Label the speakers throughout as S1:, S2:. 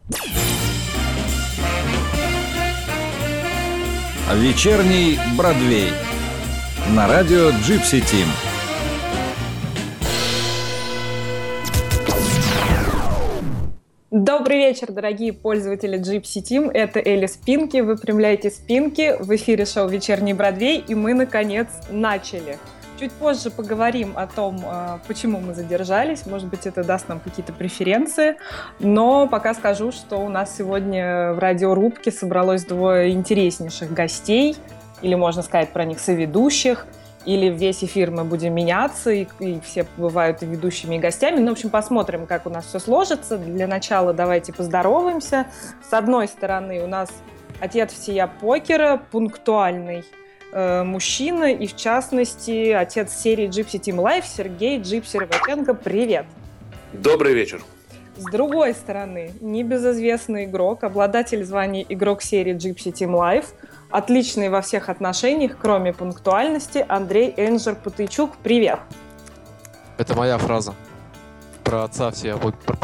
S1: Вечерний Бродвей. На радио Gypsy Team.
S2: Добрый вечер, дорогие пользователи Gypsy Team. Это Элли Спинки. Выпрямляйте спинки. В эфире шоу «Вечерний Бродвей». И мы, наконец, начали. Чуть позже поговорим о том, почему мы задержались. Может быть, это даст нам какие-то преференции. Но пока скажу, что у нас сегодня в радиорубке собралось двое интереснейших гостей. Или, можно сказать, про них соведущих. Или весь эфир мы будем меняться, и все бывают и ведущими, и гостями. Ну, в общем, посмотрим, как у нас все сложится. Для начала давайте поздороваемся. С одной стороны, у нас отец всея покера, пунктуальный мужчина, и, в частности, отец серии Gypsy Team Live Сергей Gypsy Рыбаченко. Привет!
S3: Добрый вечер!
S2: С другой стороны, небезызвестный игрок, обладатель звания игрок серии Gypsy Team Live, отличный во всех отношениях, кроме пунктуальности, Андрей Энджер Путейчук. Привет!
S4: Это моя фраза про отца всея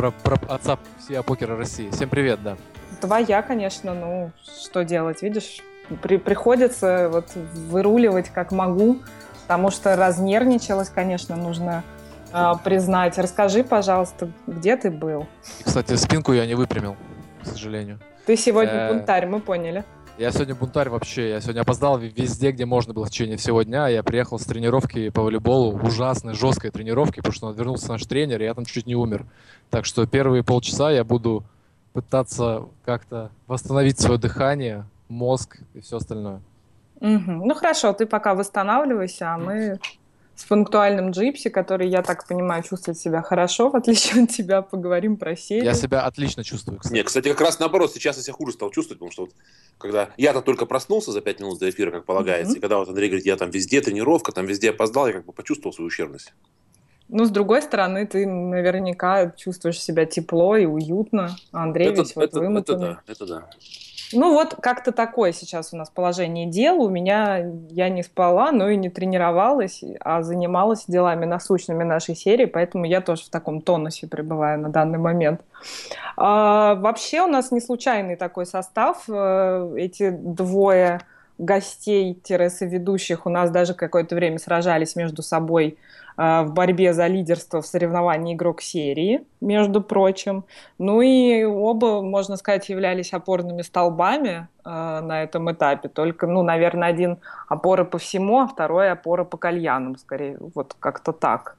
S4: покера России. Всем привет, да.
S2: Твоя, конечно, ну, что делать, видишь? Приходится вот выруливать как могу, потому что разнервничалась, конечно, нужно признать. Расскажи, пожалуйста, где ты был?
S4: Кстати, спинку я не выпрямил, к сожалению.
S2: Ты сегодня бунтарь, мы поняли.
S4: Я сегодня бунтарь вообще. Я сегодня опоздал везде, где можно было в течение всего дня. Я приехал с тренировки по волейболу, ужасной, жесткой тренировки, потому что вернулся наш тренер, и я там чуть не умер. Так что первые полчаса я буду пытаться как-то восстановить свое дыхание, мозг и все остальное.
S2: Ну хорошо, ты пока восстанавливайся, а мы с пунктуальным Джипси, который, я так понимаю, чувствует себя хорошо, в отличие от тебя, поговорим про серию.
S4: Я себя отлично чувствую, кстати.
S3: Нет, кстати, как раз наоборот, сейчас я себя хуже стал чувствовать, потому что вот, когда я-то только проснулся за 5 минут до эфира, как полагается, и когда вот Андрей говорит, я там везде тренировка, там везде опоздал, я как бы почувствовал свою ущербность.
S2: Ну, с другой стороны, ты наверняка чувствуешь себя тепло и уютно, а Андрей весь вот вымотанный.
S3: Это да.
S2: Ну вот как-то такое сейчас у нас положение дел. Я не спала, но и не тренировалась, а занималась делами насущными нашей серии, поэтому я тоже в таком тонусе пребываю на данный момент. Вообще у нас не случайный такой состав. Эти двое гостей-соведущих у нас даже какое-то время сражались между собой в борьбе за лидерство в соревновании игрок серии, между прочим. Ну и оба, можно сказать, являлись опорными столбами на этом этапе. Только, наверное, один опора по всему, а второй опора по кальянам, скорее. Вот как-то так.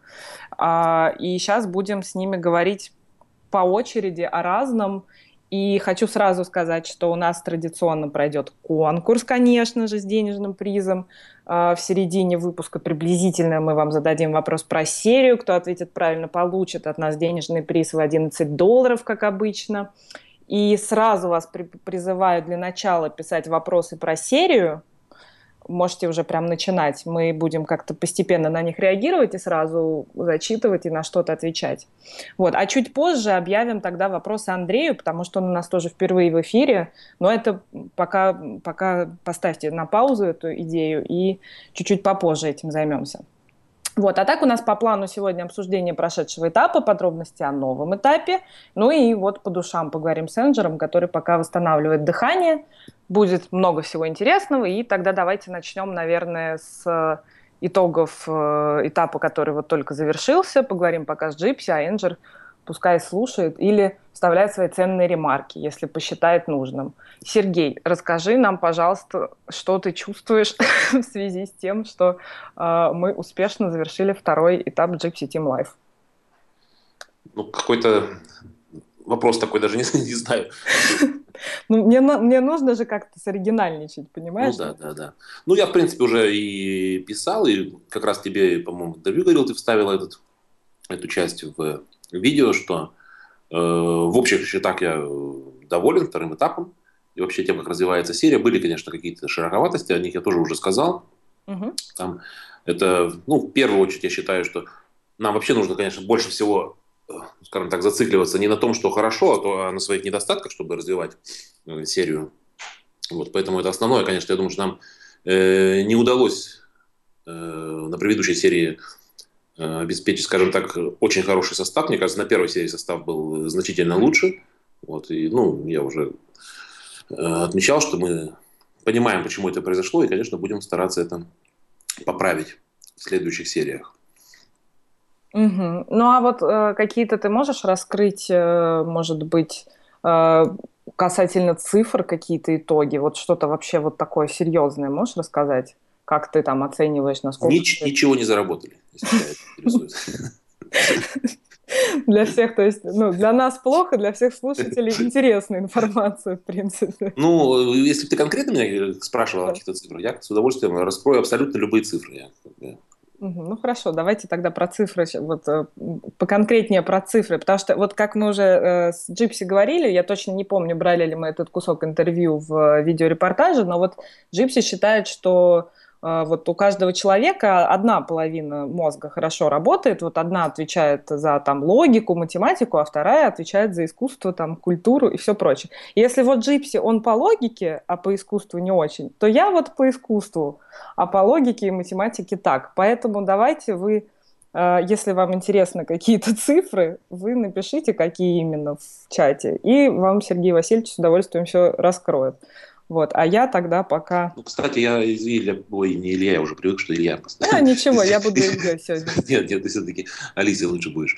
S2: И сейчас будем с ними говорить по очереди о разном. И хочу сразу сказать, что у нас традиционно пройдет конкурс, конечно же, с денежным призом. В середине выпуска приблизительно мы вам зададим вопрос про серию. Кто ответит правильно, получит от нас денежный приз в $11, как обычно. И сразу вас призываю для начала писать вопросы про серию. Можете уже прям начинать. Мы будем как-то постепенно на них реагировать и сразу зачитывать и на что-то отвечать. Вот. А чуть позже объявим тогда вопросы Андрею, потому что он у нас тоже впервые в эфире. Но это пока поставьте на паузу эту идею и чуть-чуть попозже этим займемся. Вот. А так у нас по плану сегодня обсуждение прошедшего этапа, подробности о новом этапе. Ну и вот по душам поговорим с Энджером, который пока восстанавливает дыхание. Будет много всего интересного, и тогда давайте начнем, наверное, с итогов этапа, который вот только завершился. Поговорим пока с Gypsy, а Энджер пускай слушает или вставляет свои ценные ремарки, если посчитает нужным. Сергей, расскажи нам, пожалуйста, что ты чувствуешь в связи с тем, что мы успешно завершили второй этап Gypsy Team Live.
S3: Ну, какой-то вопрос такой, даже не знаю.
S2: Ну, мне нужно же как-то соригинальничать, понимаешь?
S3: Ну, да. Ну, я, в принципе, уже и писал, и как раз тебе, по-моему, интервью говорил, ты вставил эту часть в видео, что в общих счетах я доволен вторым этапом, и вообще тем, как развивается серия. Были, конечно, какие-то широковатости, о них я тоже уже сказал. Там это, в первую очередь, я считаю, что нам вообще нужно, конечно, больше всего, скажем так, зацикливаться не на том, что хорошо, а на своих недостатках, чтобы развивать серию. Вот, поэтому это основное, конечно. Я думаю, что нам не удалось на предыдущей серии обеспечить, скажем так, очень хороший состав. Мне кажется, на первой серии состав был значительно лучше. Вот, и, ну, я уже отмечал, что мы понимаем, почему это произошло, и, конечно, будем стараться это поправить в следующих сериях.
S2: Мгм. Ну а вот какие-то ты можешь раскрыть, может быть, касательно цифр какие-то итоги? Вот что-то вообще вот такое серьезное можешь рассказать? Как ты там оцениваешь, насколько
S3: Ничего не заработали, если тебя это интересует.
S2: для всех, то есть, ну, для нас плохо, для всех слушателей интересная информация, в принципе.
S3: Ну, если бы ты конкретно меня спрашивал о
S2: Да.
S3: каких-то цифрах, я с удовольствием раскрою абсолютно любые цифры.
S2: Мгм. Ну хорошо, давайте тогда про цифры, вот поконкретнее про цифры, потому что вот как мы уже с Джипси говорили, я точно не помню, брали ли мы этот кусок интервью в видеорепортаже, но вот Джипси считает, что вот у каждого человека одна половина мозга хорошо работает, вот одна отвечает за там логику, математику, а вторая отвечает за искусство, там, культуру и все прочее. Если вот Джипси, он по логике, а по искусству не очень, то я вот по искусству, а по логике и математике так. Поэтому давайте вы, если вам интересны какие-то цифры, вы напишите, какие именно в чате, и вам Сергей Васильевич с удовольствием все раскроет. Вот. А я тогда пока...
S3: Ну, кстати, я Илья, ой, не Илья, я уже привык, что Илья постоянно.
S2: Ничего, я буду Ильей сегодня.
S3: Нет, ты все-таки Алисой лучше будешь.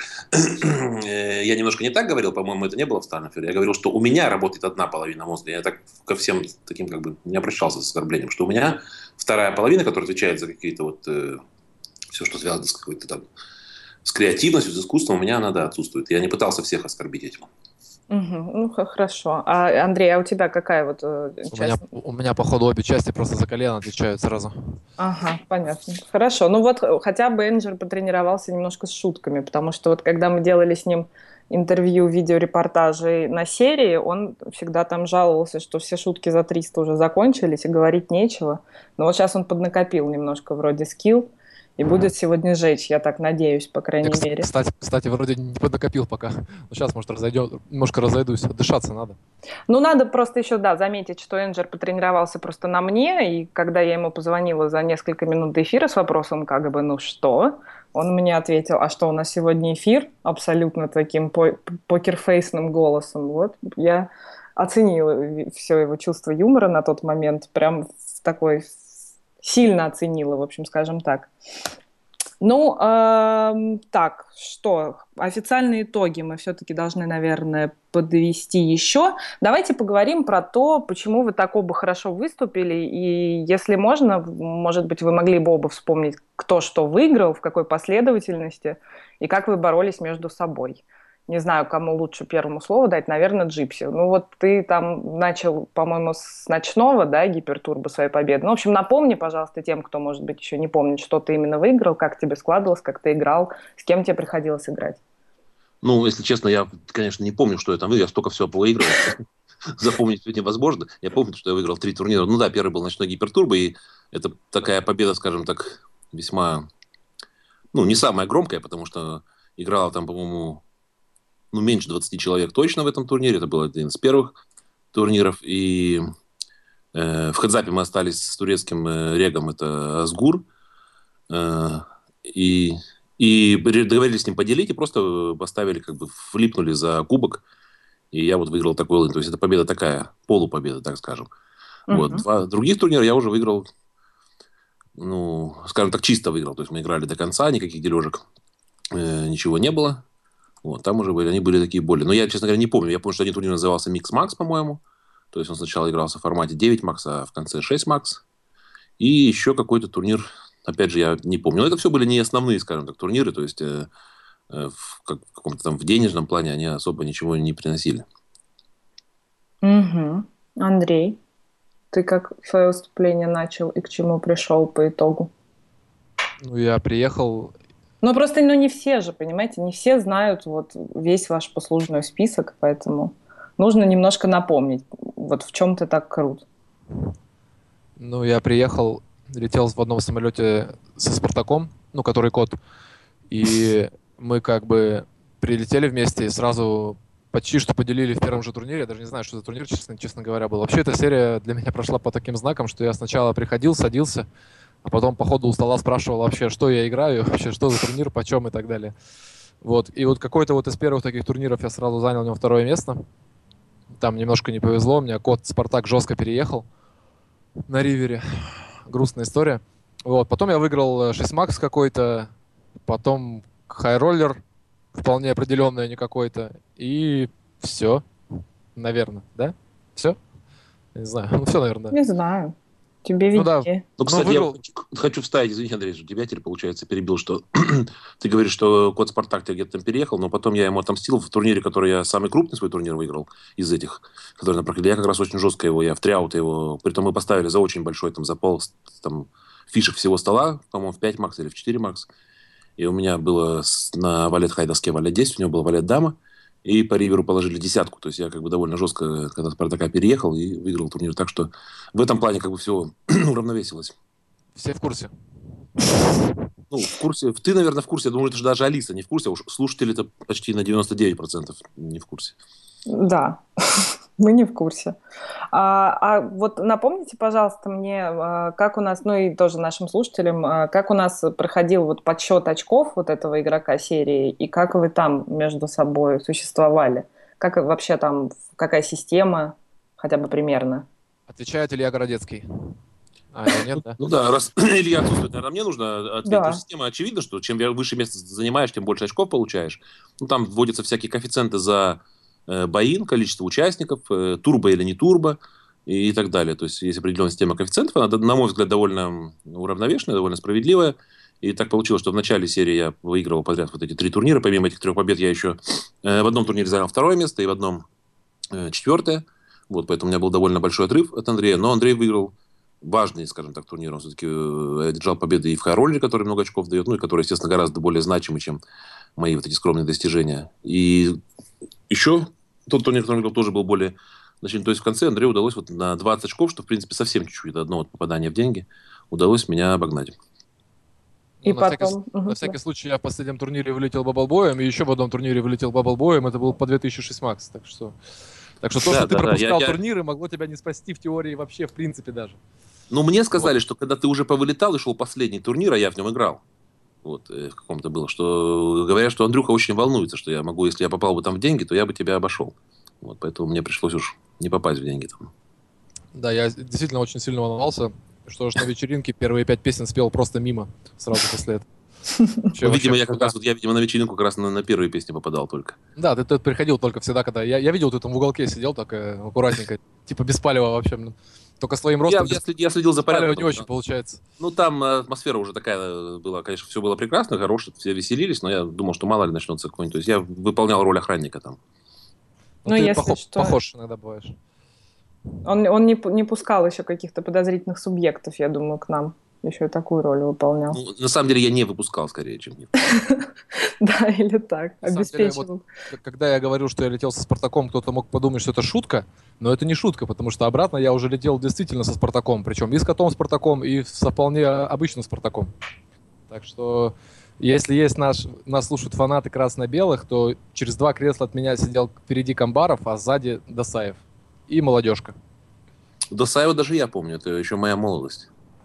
S3: Я немножко не так говорил, по-моему, это не было в Станнефере. Я говорил, что у меня работает одна половина мозга. Я так ко всем таким как бы не обращался с оскорблением, что у меня вторая половина, которая отвечает за какие-то вот все, что связано с какой-то там с креативностью, с искусством, у меня она, да, отсутствует. Я не пытался всех оскорбить этим.
S2: Мгм. Ну, хорошо. А, Андрей, а у тебя какая вот часть?
S4: У меня, походу, обе части просто за колено отвечают сразу.
S2: Ага, понятно. Хорошо. Ну вот хотя бы Энджер потренировался немножко с шутками, потому что вот когда мы делали с ним интервью, видеорепортажи на серии, он всегда там жаловался, что все шутки за 300 уже закончились и говорить нечего. Но вот сейчас он поднакопил немножко вроде скилл и будет сегодня жечь, я так надеюсь, по
S4: Я,
S2: крайней мере.
S4: кстати, вроде не поднакопил пока. Но сейчас, может, немножко разойдусь. Отдышаться надо.
S2: Ну, надо просто еще, да, заметить, что Энджер потренировался просто на мне, и когда я ему позвонила за несколько минут до эфира с вопросом, как бы, ну что, он мне ответил, а что, у нас сегодня эфир? Абсолютно таким покерфейсным голосом. Вот, я оценила все его чувство юмора на тот момент, прям в такой, сильно оценила, в общем, скажем так. Ну, так, что, официальные итоги мы все-таки должны, наверное, подвести еще. Давайте поговорим про то, почему вы так оба хорошо выступили, и если можно, может быть, вы могли бы оба вспомнить, кто что выиграл, в какой последовательности, и как вы боролись между собой. Не знаю, кому лучше первому слово дать, наверное, Джипси. Ну вот ты там начал, по-моему, с ночного, да, гипертурбо своей победы. Ну, в общем, напомни, пожалуйста, тем, кто, может быть, еще не помнит, что ты именно выиграл, как тебе складывалось, как ты играл, с кем тебе приходилось играть.
S3: Ну, если честно, я, конечно, не помню, что я там выиграл. Я столько всего выиграл. Запомнить это невозможно. Я помню, что я выиграл 3 турнира. Ну да, первый был ночной гипертурбо, и это такая победа, скажем так, весьма, ну, не самая громкая, потому что играла там, по-моему, ну, меньше 20 человек точно в этом турнире. Это был один из первых турниров. И в хедзапе мы остались с турецким регом. Это Азгур. И договорились с ним поделить. И просто поставили, как бы, влипнули за кубок. И я вот выиграл такой лын. То есть это победа такая, полупобеда, так скажем. Вот. 2 других турнира я уже выиграл, ну, скажем так, чисто выиграл. То есть мы играли до конца, никаких дележек ничего не было. Вот, там уже они были такие более. Но я, честно говоря, не помню. Я помню, что один турнир назывался Mix Max, по-моему. То есть он сначала игрался в формате 9 Max, а в конце 6 Max. И еще какой-то турнир, опять же, я не помню. Но это все были не основные, скажем так, турниры. То есть в каком-то там в денежном плане они особо ничего не приносили.
S2: Угу. Андрей, ты как свое выступление начал и к чему пришел по итогу?
S4: Ну, я приехал.
S2: Ну, просто, ну, не все же, понимаете, не все знают вот весь ваш послужной список, поэтому нужно немножко напомнить, вот в чем ты так крут.
S4: Ну, я приехал, летел в одном самолете со Спартаком, ну, который кот. И мы как бы прилетели вместе и сразу почти что поделили в первом же турнире. Я даже не знаю, что за турнир, честно говоря, был. Вообще, эта серия для меня прошла по таким знакам, что я сначала приходил, садился, а потом по ходу у стола спрашивал вообще, что я играю, вообще, что за турнир, почем и так далее. Вот. И вот какой-то вот из первых таких турниров я сразу занял у него 2-е место. Там немножко не повезло. У меня кот Спартак жестко переехал на ривере. Грустная история. Вот. Потом я выиграл 6 макс какой-то, потом хайроллер вполне определенный, не какой-то. И все, наверное, да? Все? Не знаю. Ну, все, наверное.
S2: Не знаю. Тебе
S4: Ну да.
S2: виднее.
S3: Ну, кстати,
S4: выиграл.
S3: я хочу вставить, извини, Андрей, что тебя теперь, получается, перебил, что ты говоришь, что кот Спартак тебя где-то там переехал, но потом я ему отомстил в турнире, который я самый крупный свой турнир выиграл из этих, которые на проходили. Я как раз очень жестко его, я в триаут его, притом мы поставили за очень большой, там, за пол там, фишек всего стола, по-моему, в 5 макс или в 4 макс. И у меня было на валет хай доске валет 10, у него был валет дама, и по риверу положили 10. То есть я как бы довольно жестко, когда Спартака переехал, и выиграл турнир. Так что в этом плане как бы все уравновесилось.
S4: Все в курсе.
S3: Ну, в курсе. Ты, наверное, в курсе. Я думаю, это же даже Алиса не в курсе. А уж слушатели-то почти на 99% не в курсе.
S2: Да, мы не в курсе. Вот напомните, пожалуйста, мне, как у нас, ну и тоже нашим слушателям, как у нас проходил вот подсчет очков вот этого игрока серии, и как вы там между собой существовали? Как вообще там, какая система, хотя бы примерно?
S4: Отвечает Илья Городецкий. Нет, да?
S3: Ну да, раз Илья отсутствует, наверное, мне нужно ответить.
S2: Да.
S3: Потому что система очевидно, что чем выше место занимаешь, тем больше очков получаешь. Ну, там вводятся всякие коэффициенты за боин, количество участников, турбо или не турбо и так далее. То есть есть определенная система коэффициентов. Она, на мой взгляд, довольно уравновешенная, довольно справедливая. И так получилось, что в начале серии я выигрывал подряд вот эти 3 турнира. Помимо этих 3 побед я еще в одном турнире занял 2 место и в одном 4. Вот, поэтому у меня был довольно большой отрыв от Андрея. Но Андрей выиграл важный, скажем так, турнир. Он все-таки одержал победы и в хайроллере, который много очков дает, ну и который, естественно, гораздо более значимый, чем мои вот эти скромные достижения. И еще тот турнир, который выиграл, тоже был более значительный. То есть в конце Андрею удалось вот на 20 очков, что, в принципе, совсем чуть-чуть, до одного попадания в деньги, удалось меня обогнать.
S2: И
S4: Ну, на
S2: потом...
S4: на всякий случай я в последнем турнире вылетел баблбоем, и еще в одном турнире вылетел баблбоем. Это был по 2006 макс. Так что то, что ты пропускал турниры, могло тебя не спасти в теории вообще, в принципе, даже.
S3: Ну, мне сказали, что когда ты уже повылетал и шел последний турнир, а я в нем играл, вот, в каком-то было, что говорят, что Андрюха очень волнуется, что я могу, если я попал бы там в деньги, то я бы тебя обошел. Вот, поэтому мне пришлось уж не попасть в деньги там.
S4: Да, я действительно очень сильно волновался, что ж на вечеринке первые 5 песен спел просто мимо сразу после этого.
S3: Ну, видимо, я как раз вот, на вечеринку как раз на первые песни попадал только.
S4: Да, ты приходил только всегда, когда... Я видел, ты там в уголке сидел так аккуратненько, типа без палева вообще. Только с твоим ростом
S3: Я следил за порядком.
S4: не очень получается.
S3: Ну, там атмосфера уже такая была, конечно, все было прекрасно, хорошо, все веселились, но я думал, что мало ли начнется какой-нибудь. То есть я выполнял роль охранника там.
S2: Ну,
S4: ты
S2: если что...
S4: похож иногда бываешь.
S2: Он не пускал еще каких-то подозрительных субъектов, я думаю, к нам. Еще и такую роль выполнял.
S3: Ну, на самом деле я не выпускал, скорее, чем нет.
S2: Да, или так,
S4: На самом деле,
S2: обеспечивал.
S4: Когда я говорил, что я летел со Спартаком, кто-то мог подумать, что это шутка, но это не шутка, потому что обратно я уже летел действительно со Спартаком, причем и с котом Спартаком, и со вполне обычным Спартаком. Так что, если есть нас слушают фанаты красно-белых, то через 2 кресла от меня сидел впереди Камбаров, а сзади Досаев и молодежка.
S3: Досаева даже я помню, это еще моя молодость.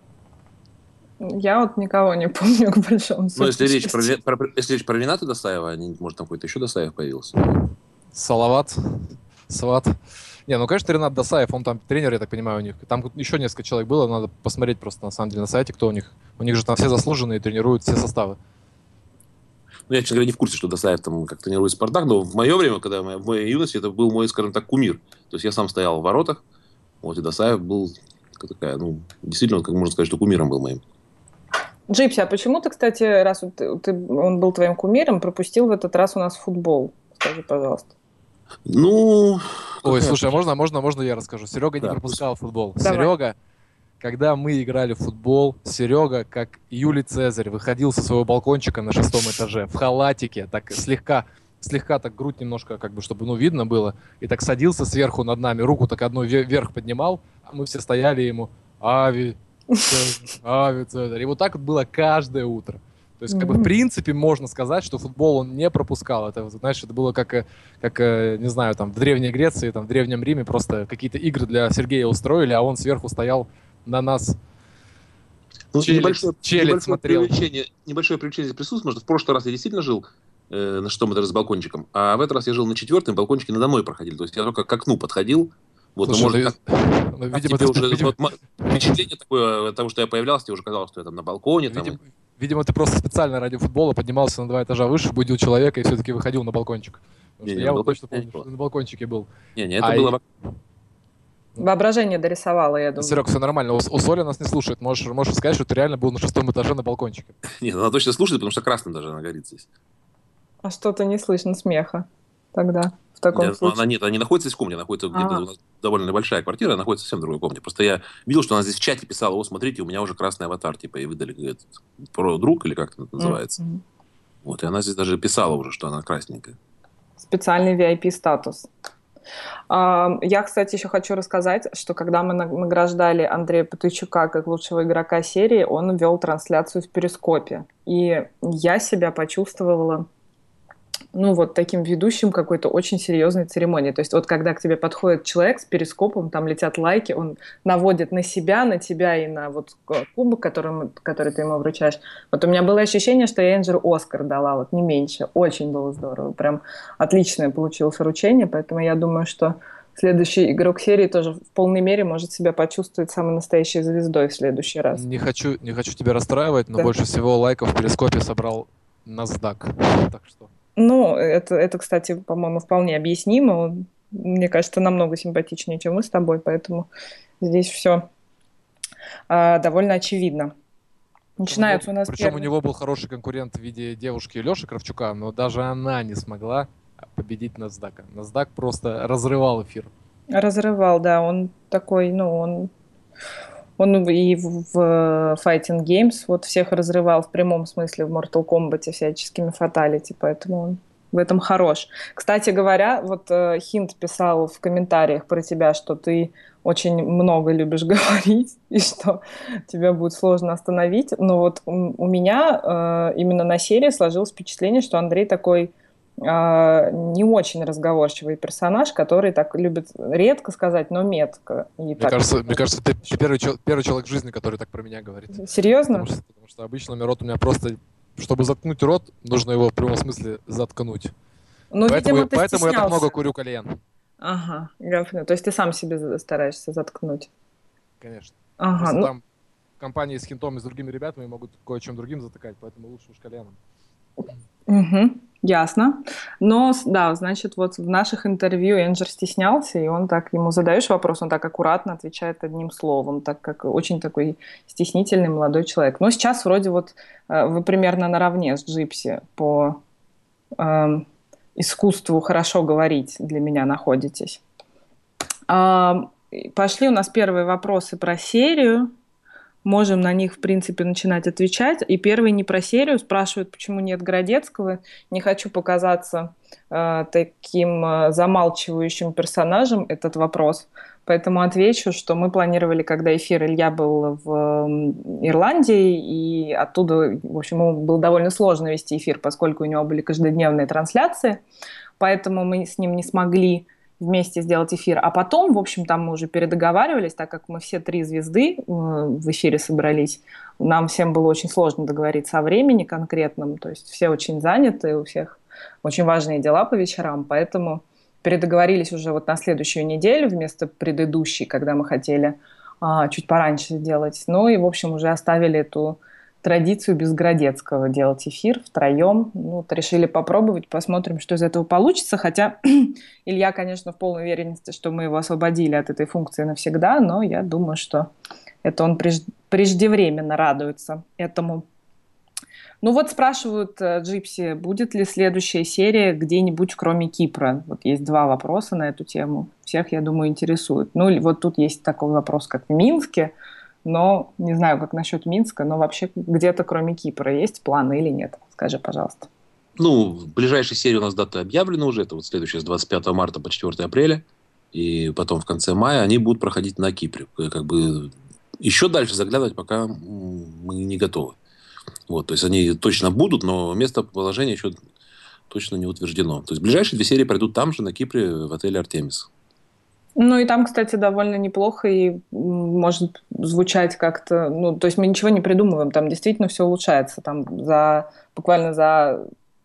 S2: Я вот никого не помню, к большому
S3: Но если речь
S2: сожалению.
S3: если речь про Рената Досаева, может, там какой-то еще Досаев появился.
S4: Салават, Сват. Не, ну, конечно, Ренат Досаев, он там тренер, я так понимаю, у них. Там еще несколько человек было, надо посмотреть просто, на самом деле, на сайте, кто у них. У них же там все заслуженные, тренируют все составы.
S3: Ну, я, честно говоря, не в курсе, что Досаев там как тренирует Спартак, но в мое время, в моей юности, это был мой, скажем так, кумир. То есть я сам стоял в воротах, вот, и Досаев был такая, ну, действительно, как можно сказать, что кумиром был моим.
S2: Джипси, а почему ты, кстати, раз он был твоим кумиром, пропустил в этот раз у нас футбол? Скажи, пожалуйста.
S3: Ну...
S4: Ой, слушай, а можно я расскажу? Серега не пропускал футбол.
S2: Давай.
S4: Серега, когда мы играли в футбол, Серега, как Юлий Цезарь, выходил со своего балкончика на 6 этаже в халатике, так слегка так грудь немножко, как бы, чтобы, ну, видно было, и так садился сверху над нами, руку так одну вверх поднимал, а мы все стояли ему: «Ави, Цезарь». И вот так вот было каждое утро. То есть, как бы, в принципе, можно сказать, что футбол он не пропускал. Это, знаешь, это было как, не знаю, там, в Древней Греции, там, в Древнем Риме просто какие-то игры для Сергея устроили, а он сверху стоял на нас.
S3: Ну,
S4: Челядь смотрел.
S3: Небольшое привлечение присутствует, потому что в прошлый раз я действительно жил на 6-м этаже с балкончиком. А в этот раз я жил на 4-м, балкончики надо мной проходили. То есть я только к окну подходил. Вот,
S4: Слушай,
S3: может,
S4: видимо,
S3: тебе уже
S4: видимо,
S3: впечатление такое, того, что я появлялся, тебе уже казалось, что я там на балконе. Там,
S4: видимо, ты просто специально ради футбола поднимался на 2 этажа выше, будил человека и все-таки выходил на балкончик. Я вот точно помню, что ты на балкончике был.
S3: Это было...
S2: Воображение дорисовало, я думаю.
S4: Серег, все нормально. У Соли нас не слушает. Можешь сказать, что ты реально был на 6-м этаже на балкончике.
S3: Нет, она точно слушает, потому что красным даже она горит здесь.
S2: А что-то не слышно смеха тогда, в таком случае.
S3: Она не находится здесь в комнате, находится где-то, у нас довольно большая квартира, она находится совсем в другой комнате. Просто я видел, что она здесь в чате писала: о, смотрите, у меня уже красный аватар, типа, и выдали про друг, или как это называется. Вот, и она здесь даже писала уже, что она красненькая.
S2: Специальный VIP-статус. Я, кстати, еще хочу рассказать, что когда мы награждали Андрея Патойчука как лучшего игрока серии, он вел трансляцию в Перископе. И я себя почувствовала, вот таким ведущим какой-то очень серьезной церемонии. То есть вот когда к тебе подходит человек с перископом, там летят лайки, он наводит на тебя и на вот кубок, который ты ему вручаешь. Вот у меня было ощущение, что я Энджеру Оскар дала, вот не меньше. Очень было здорово. Прям отличное получилось вручение, поэтому я думаю, что следующий игрок серии тоже в полной мере может себя почувствовать самой настоящей звездой в следующий раз.
S4: Не хочу тебя расстраивать, но больше всего лайков в перископе собрал NASDAQ. Так что...
S2: это, кстати, по-моему, вполне объяснимо. Он, мне кажется, намного симпатичнее, чем мы с тобой, поэтому здесь все довольно очевидно. Начинается у нас
S4: Причем у него был хороший конкурент в виде девушки Леши Кравчука, но даже она не смогла победить NASDAQ. NASDAQ просто разрывал эфир.
S2: Разрывал, да. Он такой, он и в Fighting Games вот всех разрывал в прямом смысле в Mortal Kombat всяческими фаталити, поэтому он в этом хорош. Кстати говоря, вот Хинт писал в комментариях про тебя, что ты очень много любишь говорить и что тебя будет сложно остановить. Но вот у меня именно на серии сложилось впечатление, что Андрей такой не очень разговорчивый персонаж, который так любит редко сказать, но метко.
S4: Мне кажется, ты первый человек в жизни, который так про меня говорит.
S2: Серьезно?
S4: Потому что обычно рот у меня просто... Чтобы заткнуть рот, нужно его в прямом смысле заткнуть. Поэтому я так много курю кальян.
S2: Ага, я понял. То есть ты сам себе стараешься заткнуть?
S4: Конечно.
S2: Ага,
S4: там в компании с Хинтом и с другими ребятами могут кое-чем другим затыкать, поэтому лучше уж кальяном.
S2: Угу, ясно. Но, да, значит, вот в наших интервью Энджер стеснялся, и он так, ему задаешь вопрос, он так аккуратно отвечает одним словом, так как очень такой стеснительный молодой человек. Но сейчас вроде вот вы примерно наравне с Джипси по искусству хорошо говорить для меня находитесь. Пошли у нас первые вопросы про серию. Можем на них, в принципе, начинать отвечать. И первый не про серию. Спрашивают, почему нет Городецкого. Не хочу показаться таким замалчивающим персонажем этот вопрос. Поэтому отвечу, что мы планировали, когда эфир, Илья был в Ирландии, и оттуда, в общем, был довольно сложно вести эфир, поскольку у него были каждодневные трансляции. Поэтому мы с ним не смогли вместе сделать эфир. А потом, в общем, там мы уже передоговаривались, так как мы все 3 звезды в эфире собрались, нам всем было очень сложно договориться о времени конкретном, то есть все очень заняты, у всех очень важные дела по вечерам, поэтому передоговорились уже вот на следующую неделю вместо предыдущей, когда мы хотели чуть пораньше сделать. Ну и, в общем, уже оставили эту традицию без Городецкого делать эфир втроем. Вот решили попробовать, посмотрим, что из этого получится. Хотя Илья, конечно, в полной уверенности, что мы его освободили от этой функции навсегда, но я думаю, что это он преждевременно радуется этому. Ну вот спрашивают Джипси, будет ли следующая серия где-нибудь кроме Кипра? Вот есть 2 вопроса на эту тему. Всех, я думаю, интересует. Ну вот тут есть такой вопрос, как в Минске, но не знаю, как насчет Минска, но вообще где-то кроме Кипра есть планы или нет? Скажи, пожалуйста.
S3: В ближайшей серии у нас даты объявлены уже. Это вот следующая с 25 марта по 4 апреля. И потом в конце мая они будут проходить на Кипре. Как бы еще дальше заглядывать пока мы не готовы. Вот, то есть они точно будут, но местоположение еще точно не утверждено. То есть ближайшие 2 серии пройдут там же, на Кипре, в отеле «Артемис».
S2: Ну и там, кстати, довольно неплохо и может звучать как-то... то есть мы ничего не придумываем, там действительно все улучшается. Там буквально за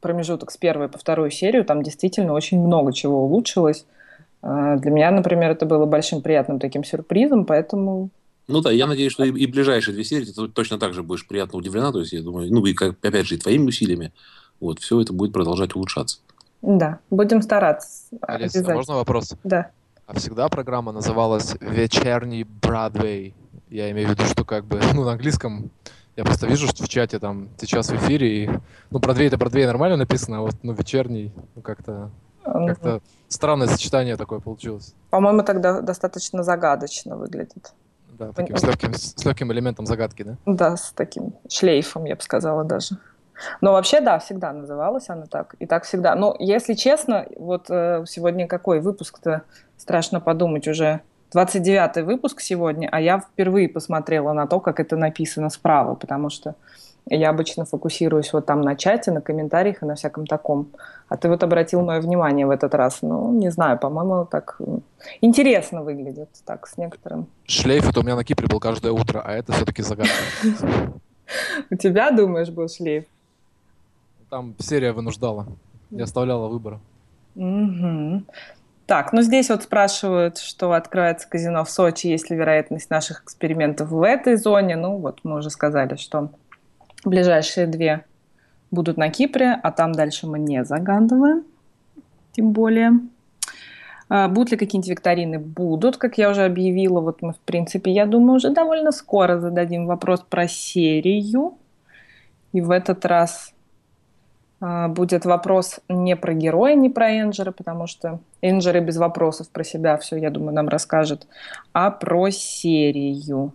S2: промежуток с первой по вторую серию, там действительно очень много чего улучшилось. Для меня, например, это было большим приятным таким сюрпризом, поэтому...
S3: Ну да, я надеюсь, что и ближайшие 2 серии ты точно так же будешь приятно удивлена. То есть, я думаю, ну и опять же, и твоими усилиями, вот, все это будет продолжать улучшаться.
S2: Да, будем стараться.
S4: Алиса,
S2: Обязательно.
S4: можно вопрос?
S2: Да.
S4: А всегда программа называлась «Вечерний Бродвей». Я имею в виду, что как бы, ну, на английском я просто вижу, что в чате там сейчас в эфире, и, ну, Бродвей это Бродвей нормально написано, а вот, ну, вечерний, ну, как-то странное сочетание такое получилось.
S2: По-моему, тогда достаточно загадочно выглядит.
S4: Да, таким с легким элементом загадки, да?
S2: Да, с таким шлейфом, я бы сказала даже. Но вообще, да, всегда называлась она так. И так всегда. Но, если честно, вот сегодня какой выпуск-то, страшно подумать, уже 29-й выпуск сегодня, а я впервые посмотрела на то, как это написано справа, потому что я обычно фокусируюсь вот там на чате, на комментариях и на всяком таком. А ты вот обратил мое внимание в этот раз. Ну, не знаю, по-моему, так интересно выглядит, так, с некоторым.
S4: Шлейф это у меня на Кипре был каждое утро, а это все-таки загадка.
S2: У тебя, думаешь, был шлейф?
S4: Там серия вынуждала, не оставляла выбора.
S2: Угу. Так, ну здесь вот спрашивают, что открывается казино в Сочи, есть ли вероятность наших экспериментов в этой зоне. Ну вот мы уже сказали, что ближайшие 2 будут на Кипре, а там дальше мы не загадываем, тем более. Будут ли какие-нибудь викторины? Будут, как я уже объявила. Вот мы, в принципе, я думаю, уже довольно скоро зададим вопрос про серию. И в этот раз будет вопрос не про героя, не про Энджера, потому что Энджеры без вопросов про себя все, я думаю, нам расскажет, а про серию.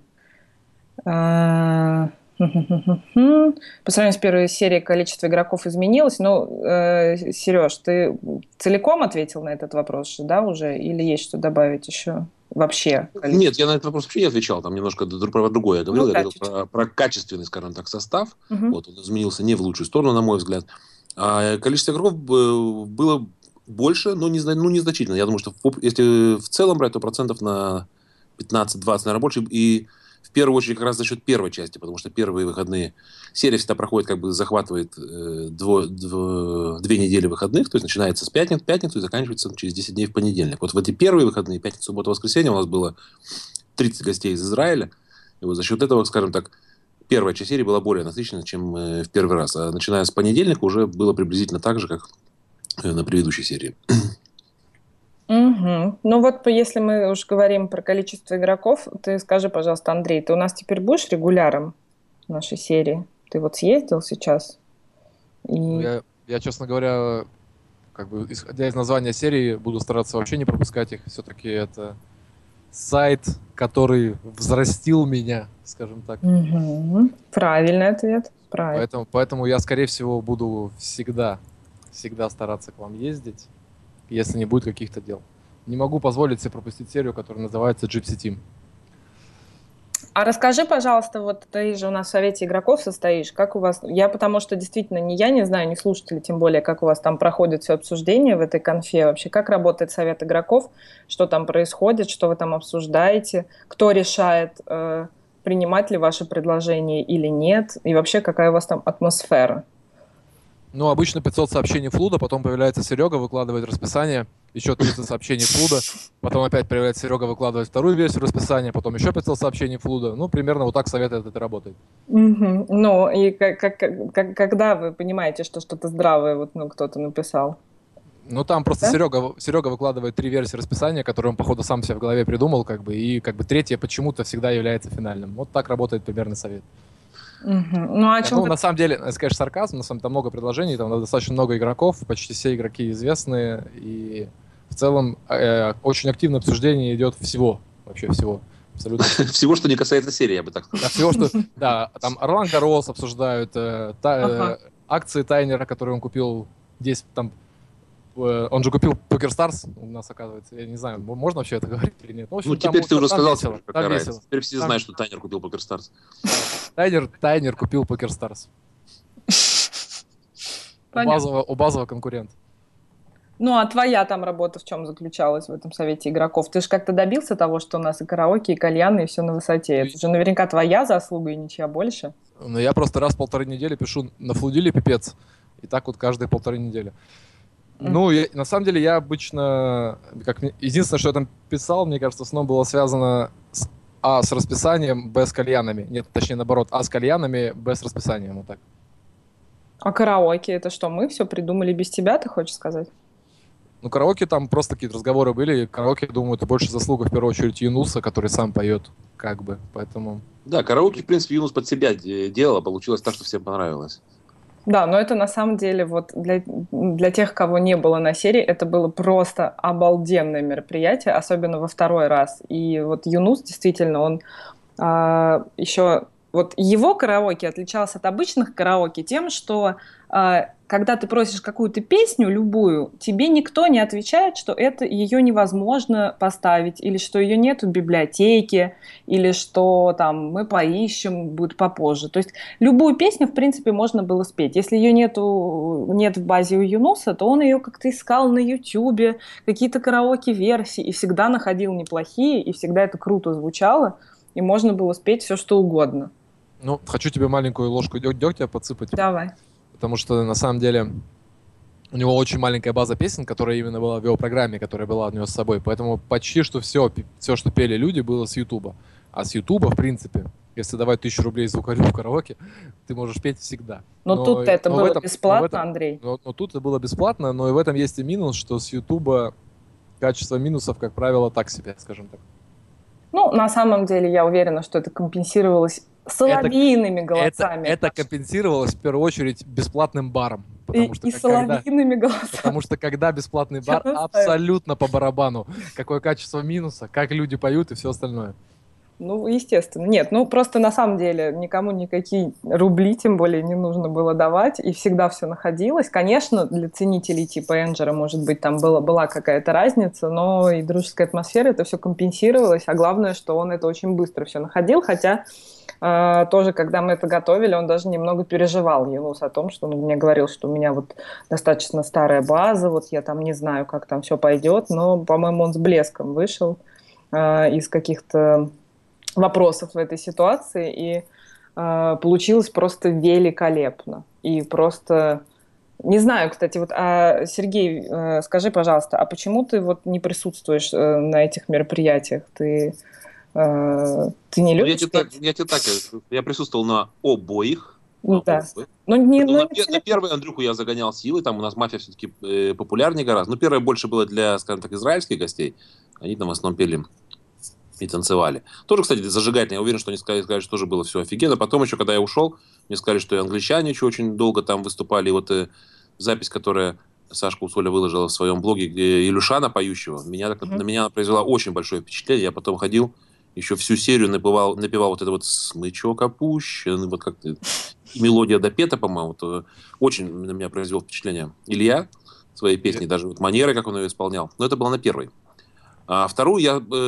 S2: По сравнению с первой серией количество игроков изменилось. Ну, Сереж, ты целиком ответил на этот вопрос, да, уже? Или есть что добавить еще вообще?
S3: Нет, я на этот вопрос вообще не отвечал. Там немножко про другое я говорил.
S2: Ну,
S3: я говорил про качественный, скажем так, состав. Вот, он изменился не в лучшую сторону, на мой взгляд. А количество игроков было больше, но незначительно. Я думаю, что если в целом брать, то процентов на 15-20, наверное, больше. И в первую очередь как раз за счет первой части, потому что первые выходные серия всегда проходит, как бы захватывает 2 недели выходных, то есть начинается с пятницы и заканчивается через 10 дней в понедельник. Вот в эти первые выходные, пятница, суббота, воскресенье, у нас было 30 гостей из Израиля. И вот за счет этого, скажем так, первая часть серии была более насыщенна, чем в первый раз. А начиная с понедельника уже было приблизительно так же, как на предыдущей серии.
S2: Угу. Ну вот, если мы уж говорим про количество игроков, ты скажи, пожалуйста, Андрей, ты у нас теперь будешь регуляром нашей серии? Ты вот съездил сейчас?
S4: Я, честно говоря, как бы исходя из названия серии, буду стараться вообще не пропускать их. Все-таки это сайт, который взрастил меня, скажем так.
S2: Угу. Правильный ответ. Правильно.
S4: Поэтому я, скорее всего, буду всегда стараться к вам ездить, если не будет каких-то дел. Не могу позволить себе пропустить серию, которая называется Gypsy Team.
S2: А расскажи, пожалуйста, вот ты же у нас в совете игроков состоишь, как у вас... Я потому что действительно я не знаю, ни слушатели, тем более, как у вас там проходит все обсуждение в этой конфе вообще, как работает совет игроков, что там происходит, что вы там обсуждаете, кто решает, принимать ли ваши предложения или нет, и вообще какая у вас там атмосфера.
S4: Ну, обычно 500 сообщений Флуда, потом появляется Серега, выкладывает расписание, еще 300 сообщений Флуда, потом опять появляется Серега, выкладывает вторую версию расписания, потом еще 500 сообщений Флуда. Ну, примерно вот так совет этот и работает.
S2: Угу. Ну, и когда вы понимаете, что что-то здравое вот, кто-то написал?
S4: Ну, там просто Серега выкладывает 3 версии расписания, которые он, походу, сам себе в голове придумал, и третья почему-то всегда является финальным. Вот так работает примерный совет.
S2: Ну, о чем
S4: на самом деле, это, конечно, сарказм, на самом деле там много предложений, там достаточно много игроков, почти все игроки известные, и в целом очень активное обсуждение идет вообще всего. Абсолютно.
S3: Всего, что не касается серии, я бы так сказал.
S4: Всего, что, да, там Ролан Гаррос обсуждают, акции Тайнера, которые он купил здесь, там, он же купил PokerStars у нас, оказывается. Я не знаю, можно вообще это говорить или нет.
S3: Ну, теперь ты уже сказал,
S4: весело.
S3: Теперь все знают, что Тайнер купил PokerStars.
S4: Тайнер купил PokerStars. У базового конкурента.
S2: Ну, а твоя там работа в чем заключалась в этом совете игроков? Ты же как-то добился того, что у нас и караоке, и кальяны, и все на высоте. Это же наверняка твоя заслуга и ничья больше.
S4: Ну, я просто раз в 1,5 недели пишу на флудиле пипец. И так вот каждые 1,5 недели. Ну, на самом деле, я обычно... Единственное, что я там писал, мне кажется, в основном было связано с расписанием, б с кальянами. Нет, точнее, наоборот, с кальянами, б с расписанием. Вот так.
S2: А караоке это что, мы все придумали без тебя, ты хочешь сказать?
S4: Ну, караоке там просто какие-то разговоры были. Караоке, думаю, это больше заслуга, в первую очередь, Юнуса, который сам поет, как бы, поэтому...
S3: Да, караоке, в принципе, Юнус под себя делал, получилось так, что всем понравилось.
S2: Да, но это на самом деле вот для тех, кого не было на серии, это было просто обалденное мероприятие, особенно во второй раз. И вот Юнус действительно, он еще... Вот его караоке отличался от обычных караоке тем, что когда ты просишь какую-то песню, любую, тебе никто не отвечает, что ее невозможно поставить, или что ее нет в библиотеке, или что там мы поищем, будет попозже. То есть любую песню, в принципе, можно было спеть. Если ее нет в базе у Юнуса, то он ее как-то искал на Ютубе, какие-то караоке-версии, и всегда находил неплохие, и всегда это круто звучало, и можно было спеть все, что угодно.
S4: Ну, хочу тебе маленькую ложку дегтя подсыпать.
S2: Давай.
S4: Потому что, на самом деле, у него очень маленькая база песен, которая именно была в его программе, которая была у него с собой. Поэтому почти что все, что пели люди, было с Ютуба. А с Ютуба, в принципе, если давать 1000 рублей звукарю в караоке, ты можешь петь всегда.
S2: Но тут это было бесплатно, Андрей.
S4: Но тут это было бесплатно, но и в этом есть и минус, что с Ютуба качество минусов, как правило, так себе, скажем так.
S2: Ну, на самом деле, я уверена, что это компенсировалось соловьиными голосами.
S4: Это компенсировалось в первую очередь бесплатным баром.
S2: Соловьиными голосами.
S4: Потому что когда бесплатный бар, абсолютно по барабану. Какое качество минуса, как люди поют и все остальное.
S2: Ну, естественно. Нет, ну просто на самом деле никому никакие рубли, тем более, не нужно было давать, и всегда все находилось. Конечно, для ценителей типа Энджера, может быть, там была какая-то разница, но и дружеская атмосфера, это все компенсировалось, а главное, что он это очень быстро все находил, хотя тоже, когда мы это готовили, он даже немного переживал, Юнус, о том, что он мне говорил, что у меня вот достаточно старая база, вот я там не знаю, как там все пойдет, но, по-моему, он с блеском вышел из каких-то вопросов в этой ситуации, и получилось просто великолепно. И просто... Не знаю, кстати, вот, Сергей, скажи, пожалуйста, а почему ты вот не присутствуешь на этих мероприятиях? Ты не любишь?
S3: Я присутствовал на обоих.
S2: Ну, да.
S3: На первый Андрюху я загонял силы, там у нас мафия все-таки популярнее гораздо. Но первое больше было для, скажем так, израильских гостей. Они там в основном пели и танцевали. Тоже, кстати, зажигательно. Я уверен, что они сказали, что тоже было все офигенно. Потом еще, когда я ушел, мне сказали, что и англичане еще очень долго там выступали. И вот запись, которую Сашка Усоля выложила в своем блоге, где Илюшана поющего, на меня произвела очень большое впечатление. Я потом ходил, еще всю серию напевал вот это вот «Смычок опущен», вот как-то мелодия допета, по-моему. Это очень на меня произвел впечатление Илья своей песни, даже вот манеры, как он ее исполнял. Но это было на первой. А вторую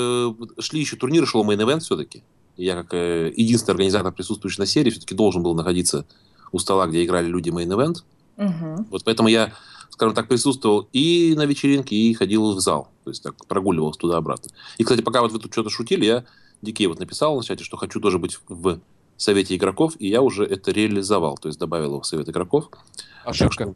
S3: шли еще турниры, шел мейн-эвент все-таки. Я, как единственный организатор, присутствующий на серии, все-таки должен был находиться у стола, где играли люди мейн-эвент. Вот поэтому я, скажем так, присутствовал и на вечеринке, и ходил в зал. То есть так прогуливался туда-обратно. И, кстати, пока вот вы тут что-то шутили, я Дике вот написал на чате, что хочу тоже быть в совете игроков, и я уже это реализовал. То есть добавил его в совет игроков.
S4: Ошибка.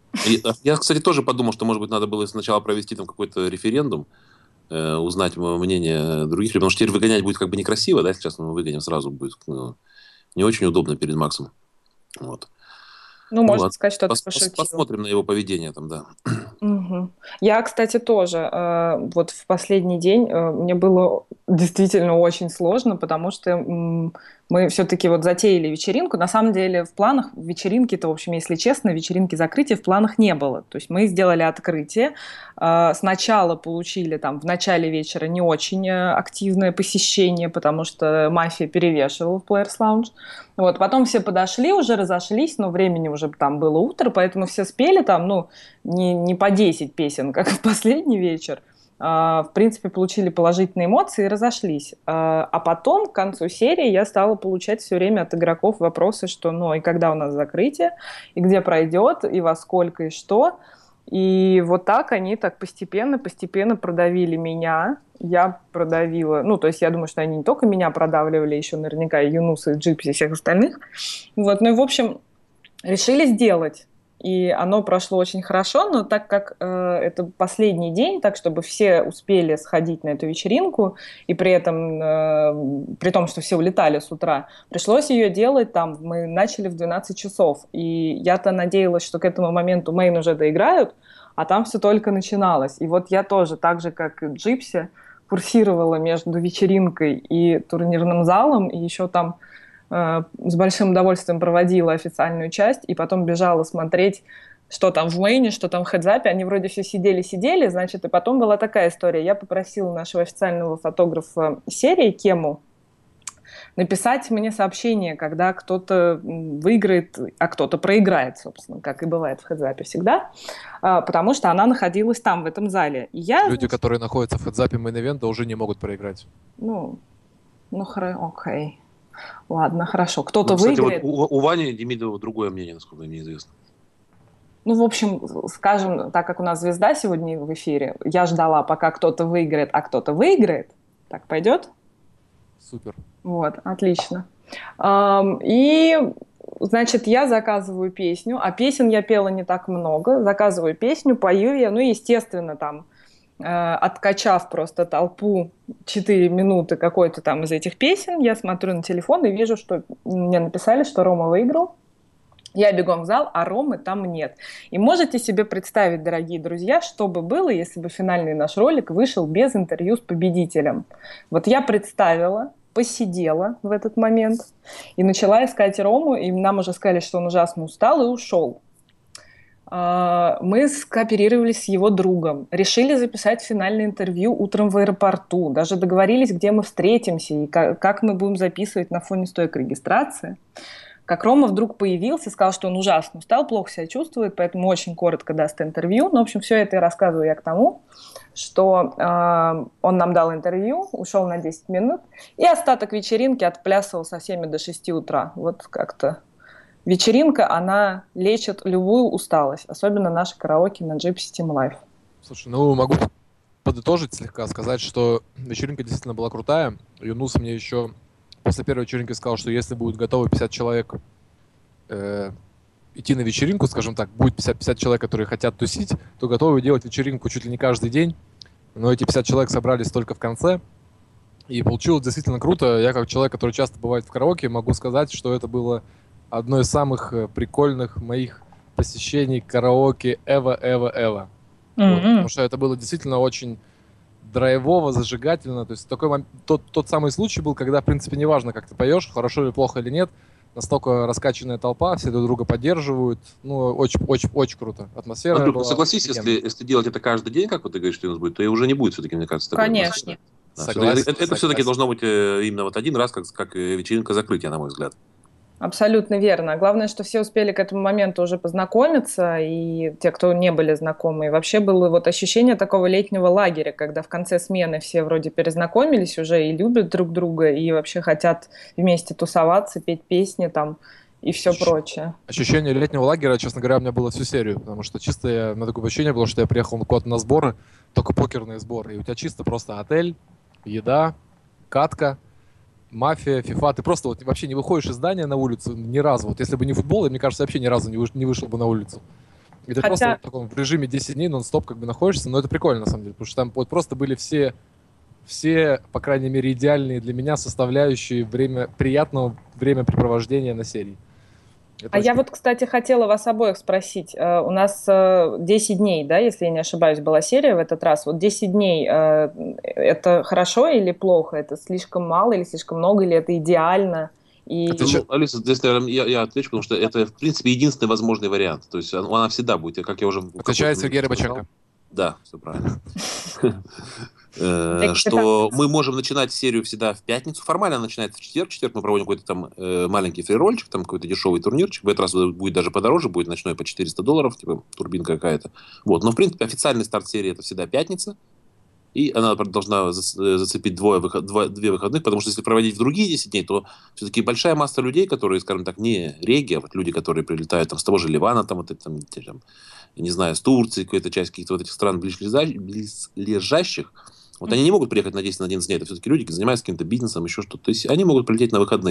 S3: Я, кстати, тоже подумал, что, может быть, надо было сначала провести там какой-то референдум, узнать мнение других, потому что теперь выгонять будет как бы некрасиво, да, сейчас мы выгоним сразу будет не очень удобно перед Максом. Вот.
S2: Ну, можно сказать, что ты пошутил.
S3: Посмотрим на его поведение там, да.
S2: Угу. Я, кстати, тоже вот в последний день мне было действительно очень сложно, потому что мы все-таки вот затеяли вечеринку. На самом деле в планах вечеринки-то, в общем, если честно, вечеринки закрытия в планах не было. То есть мы сделали открытие. Сначала получили там в начале вечера не очень активное посещение, потому что мафия перевешивала в Players Lounge. Вот, потом все подошли, уже разошлись, но времени уже там было утро, поэтому все спели там, ну, не по 10 песен, как в последний вечер. В принципе, получили положительные эмоции и разошлись. А потом, к концу серии, я стала получать все время от игроков вопросы, что, ну, и когда у нас закрытие, и где пройдет, и во сколько, и что. И вот так они так постепенно продавили меня. Я продавила, ну, то есть я думаю, что они не только меня продавливали, еще наверняка и Юнуса, и Джипси, и всех остальных. Вот, ну и, в общем, решили сделать. и оно прошло очень хорошо, но так как это последний день, так чтобы все успели сходить на эту вечеринку, и при этом, при том, что все улетали с утра, пришлось ее делать там, мы начали в 12 часов, и я-то надеялась, что к этому моменту Мэйн уже доиграют, а там все только начиналось. И вот я тоже, так же, как и Джипси, курсировала между вечеринкой и турнирным залом, и еще там с большим удовольствием проводила официальную часть, и потом бежала смотреть, что там в мейне, что там в хедзапе. Они вроде все сидели, значит, и потом была такая история. Я попросила нашего официального фотографа серии, Кему, написать мне сообщение, когда кто-то выиграет, а кто-то проиграет, собственно, как и бывает в хедзапе всегда, потому что она находилась там, в этом зале. И я,
S4: Люди, которые находятся в хедзапе мейн-ивента, уже не могут проиграть.
S2: Окей. Ладно, хорошо. Кто-то
S3: кстати,
S2: выиграет.
S3: Вот у Вани Демидова другое мнение, насколько мне известно.
S2: В общем, скажем, так как у нас звезда сегодня в эфире, я ждала, пока кто-то выиграет, а кто-то выиграет. Так пойдет?
S4: Супер.
S2: Вот, отлично. И, значит, я заказываю песню, а песен я пела не так много. Заказываю песню, пою я, естественно, там, откачав просто толпу 4 минуты какой-то там из этих песен, я смотрю на телефон и вижу, что мне написали, что Рома выиграл. Я бегом в зал, а Ромы там нет. И можете себе представить, дорогие друзья, что бы было, если бы финальный наш ролик вышел без интервью с победителем. Вот я представила, посидела в этот момент и начала искать Рому, и нам уже сказали, что он ужасно устал и ушел. Мы скооперировались с его другом, решили записать финальное интервью утром в аэропорту, даже договорились, где мы встретимся и как мы будем записывать на фоне стойкой регистрации. Как Рома вдруг появился, сказал, что он ужасно устал, плохо себя чувствует, поэтому очень коротко даст интервью. В общем, все это я рассказываю я к тому, что он нам дал интервью, ушел на 10 минут, и остаток вечеринки отплясывал со всеми до 6 утра. Вот как-то вечеринка, она лечит любую усталость, особенно наши караоке на Gypsy Team Live.
S4: Слушай, могу подытожить слегка, сказать, что вечеринка действительно была крутая. Юнус мне еще после первой вечеринки сказал, что если будут готовы 50 человек идти на вечеринку, скажем так, будет 50 человек, которые хотят тусить, то готовы делать вечеринку чуть ли не каждый день. Но эти 50 человек собрались только в конце. И получилось действительно круто. Я, как человек, который часто бывает в караоке, могу сказать, что это было одно из самых прикольных моих посещений караоке ever. Вот, потому что это было действительно очень драйвово, зажигательно. То есть тот самый случай был, когда, в принципе, неважно, как ты поешь, хорошо или плохо или нет, настолько раскачанная толпа, все друг друга поддерживают. Очень круто. Атмосфера
S3: Андрюх,
S4: была
S3: согласись,
S4: офигенная.
S3: если делать это каждый день, как вот ты говоришь, что у нас будет, то и уже не будет все-таки, мне кажется, такой
S2: Конечно.
S3: атмосферы. Да,
S4: Согласен,
S3: это все-таки должно быть именно вот один раз, как вечеринка закрытия, на мой взгляд.
S2: Абсолютно верно. Главное, что все успели к этому моменту уже познакомиться, и те, кто не были знакомы. И вообще было вот ощущение такого летнего лагеря, когда в конце смены все вроде перезнакомились уже и любят друг друга, и вообще хотят вместе тусоваться, петь песни там и все прочее.
S4: Ощущение летнего лагеря, честно говоря, у меня было всю серию, потому что чисто у меня такое ощущение было, что я приехал куда-то на сборы, только покерные сборы, и у тебя чисто просто отель, еда, катка, мафия, фифа. Ты просто вот вообще не выходишь из здания на улицу ни разу. Вот если бы не футбол, я, мне кажется, вообще ни разу не вышел бы на улицу. И ты просто вот в таком в режиме 10 дней нон-стоп как бы находишься, но это прикольно на самом деле, потому что там вот просто были все, по крайней мере, идеальные для меня составляющие приятного времяпрепровождения на серии.
S2: Я вот, кстати, хотела вас обоих спросить. У нас 10 дней, да, если я не ошибаюсь, была серия в этот раз. Вот 10 дней, это хорошо или плохо? Это слишком мало или слишком много, или это идеально?
S3: Алиса, здесь, наверное, я отвечу, потому что это, в принципе, единственный возможный вариант. То есть она всегда будет, как я уже...
S4: Отвечает Сергей Рыбаченко.
S3: Да, все правильно. Что мы можем начинать серию всегда в пятницу. Формально она начинается в четверг. В четверг мы проводим какой-то там маленький фрирольчик, там какой-то дешевый турнирчик. В этот раз будет даже подороже, будет ночной по $400, типа турбинка какая-то. Вот. Но, в принципе, официальный старт серии это всегда пятница. И она должна зацепить две выходных, потому что если проводить в другие 10 дней, то все-таки большая масса людей, которые, скажем так, не реги, а вот люди, которые прилетают там, с того же Ливана, там, не знаю, с Турции, какая-то часть каких-то вот этих стран близлежащих, вот они не могут приехать на 10 на 11 дней. Это все-таки люди, которые занимаются каким-то бизнесом, еще что-то. То есть они могут прилететь на выходные.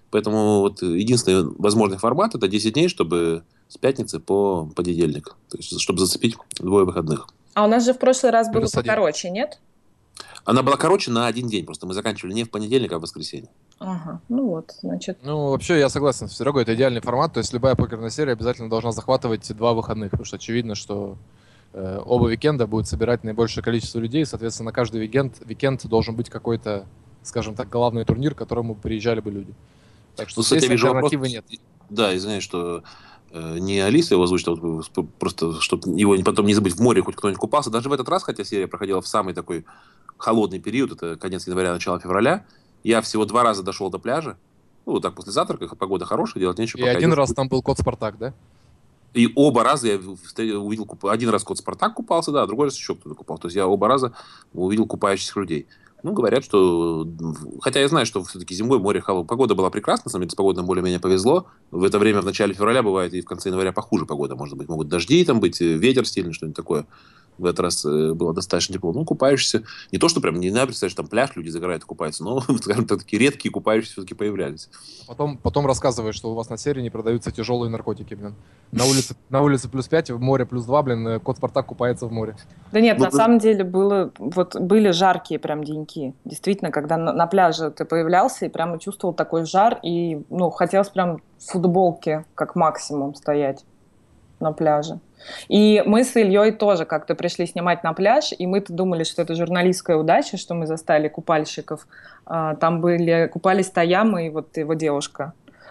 S3: Поэтому вот единственный возможный формат – это 10 дней, чтобы с пятницы по понедельник. То есть, чтобы зацепить 2 выходных.
S2: А у нас же в прошлый раз было
S4: Плюс один.
S2: покороче, нет?
S3: Она была короче на 1 день. Просто мы заканчивали не в понедельник, а в воскресенье.
S2: Ага, ну вот, значит.
S4: Ну, вообще, я согласен с Серегой, это идеальный формат. То есть любая покерная серия обязательно должна захватывать 2 выходных. Потому что очевидно, что оба уикенда будут собирать наибольшее количество людей. Соответственно, на каждый уикенд должен быть какой-то, скажем так, главный турнир, к которому приезжали бы люди. Так что
S3: Кстати,
S4: здесь
S3: я вижу
S4: альтернативы
S3: вопрос.
S4: нет.
S3: Да, извиняюсь, что не Алиса его озвучит, а вот просто, чтобы его потом не забыть, в море хоть кто-нибудь купался. Даже в этот раз, хотя серия проходила в самый такой холодный период, это конец января, начало февраля, я всего 2 раза дошел до пляжа. Ну, вот так после завтрака, погода хорошая, делать нечего.
S4: И
S3: пока
S4: один
S3: идешь.
S4: раз там был кот Спартак, да?
S3: И оба раза я увидел, один раз кот Спартак купался, да, а другой раз еще кто-то купался. То есть я оба раза увидел купающихся людей. Ну, говорят, что... Хотя я знаю, что все-таки зимой море холодное. Погода была прекрасна, на самом деле, с погодой нам более-менее повезло. В это время в начале февраля бывает и в конце января похуже погода, может быть. Могут дожди там быть, ветер сильный, что-нибудь такое. В этот раз было достаточно тепло. Ну, купающиеся... Не то, что прям не надо представить, что там пляж, люди загорают и купаются, но, скажем так, такие редкие купающиеся все-таки появлялись.
S4: Потом рассказываешь, что у вас на серии не продаются тяжелые наркотики, блин. На улице плюс 5, в море плюс 2, блин, кот Спартак купается в море.
S2: Да нет,
S3: Ну,
S2: на самом деле были жаркие прям деньки. Действительно, когда на пляже ты появлялся и прямо чувствовал такой жар, и хотелось прям в футболке как максимум стоять на пляже. И мы с Ильей тоже как-то пришли снимать на пляж, и мы-то думали, что это журналистская удача, что мы застали купальщиков. Там купались Таяма и вот его девушка.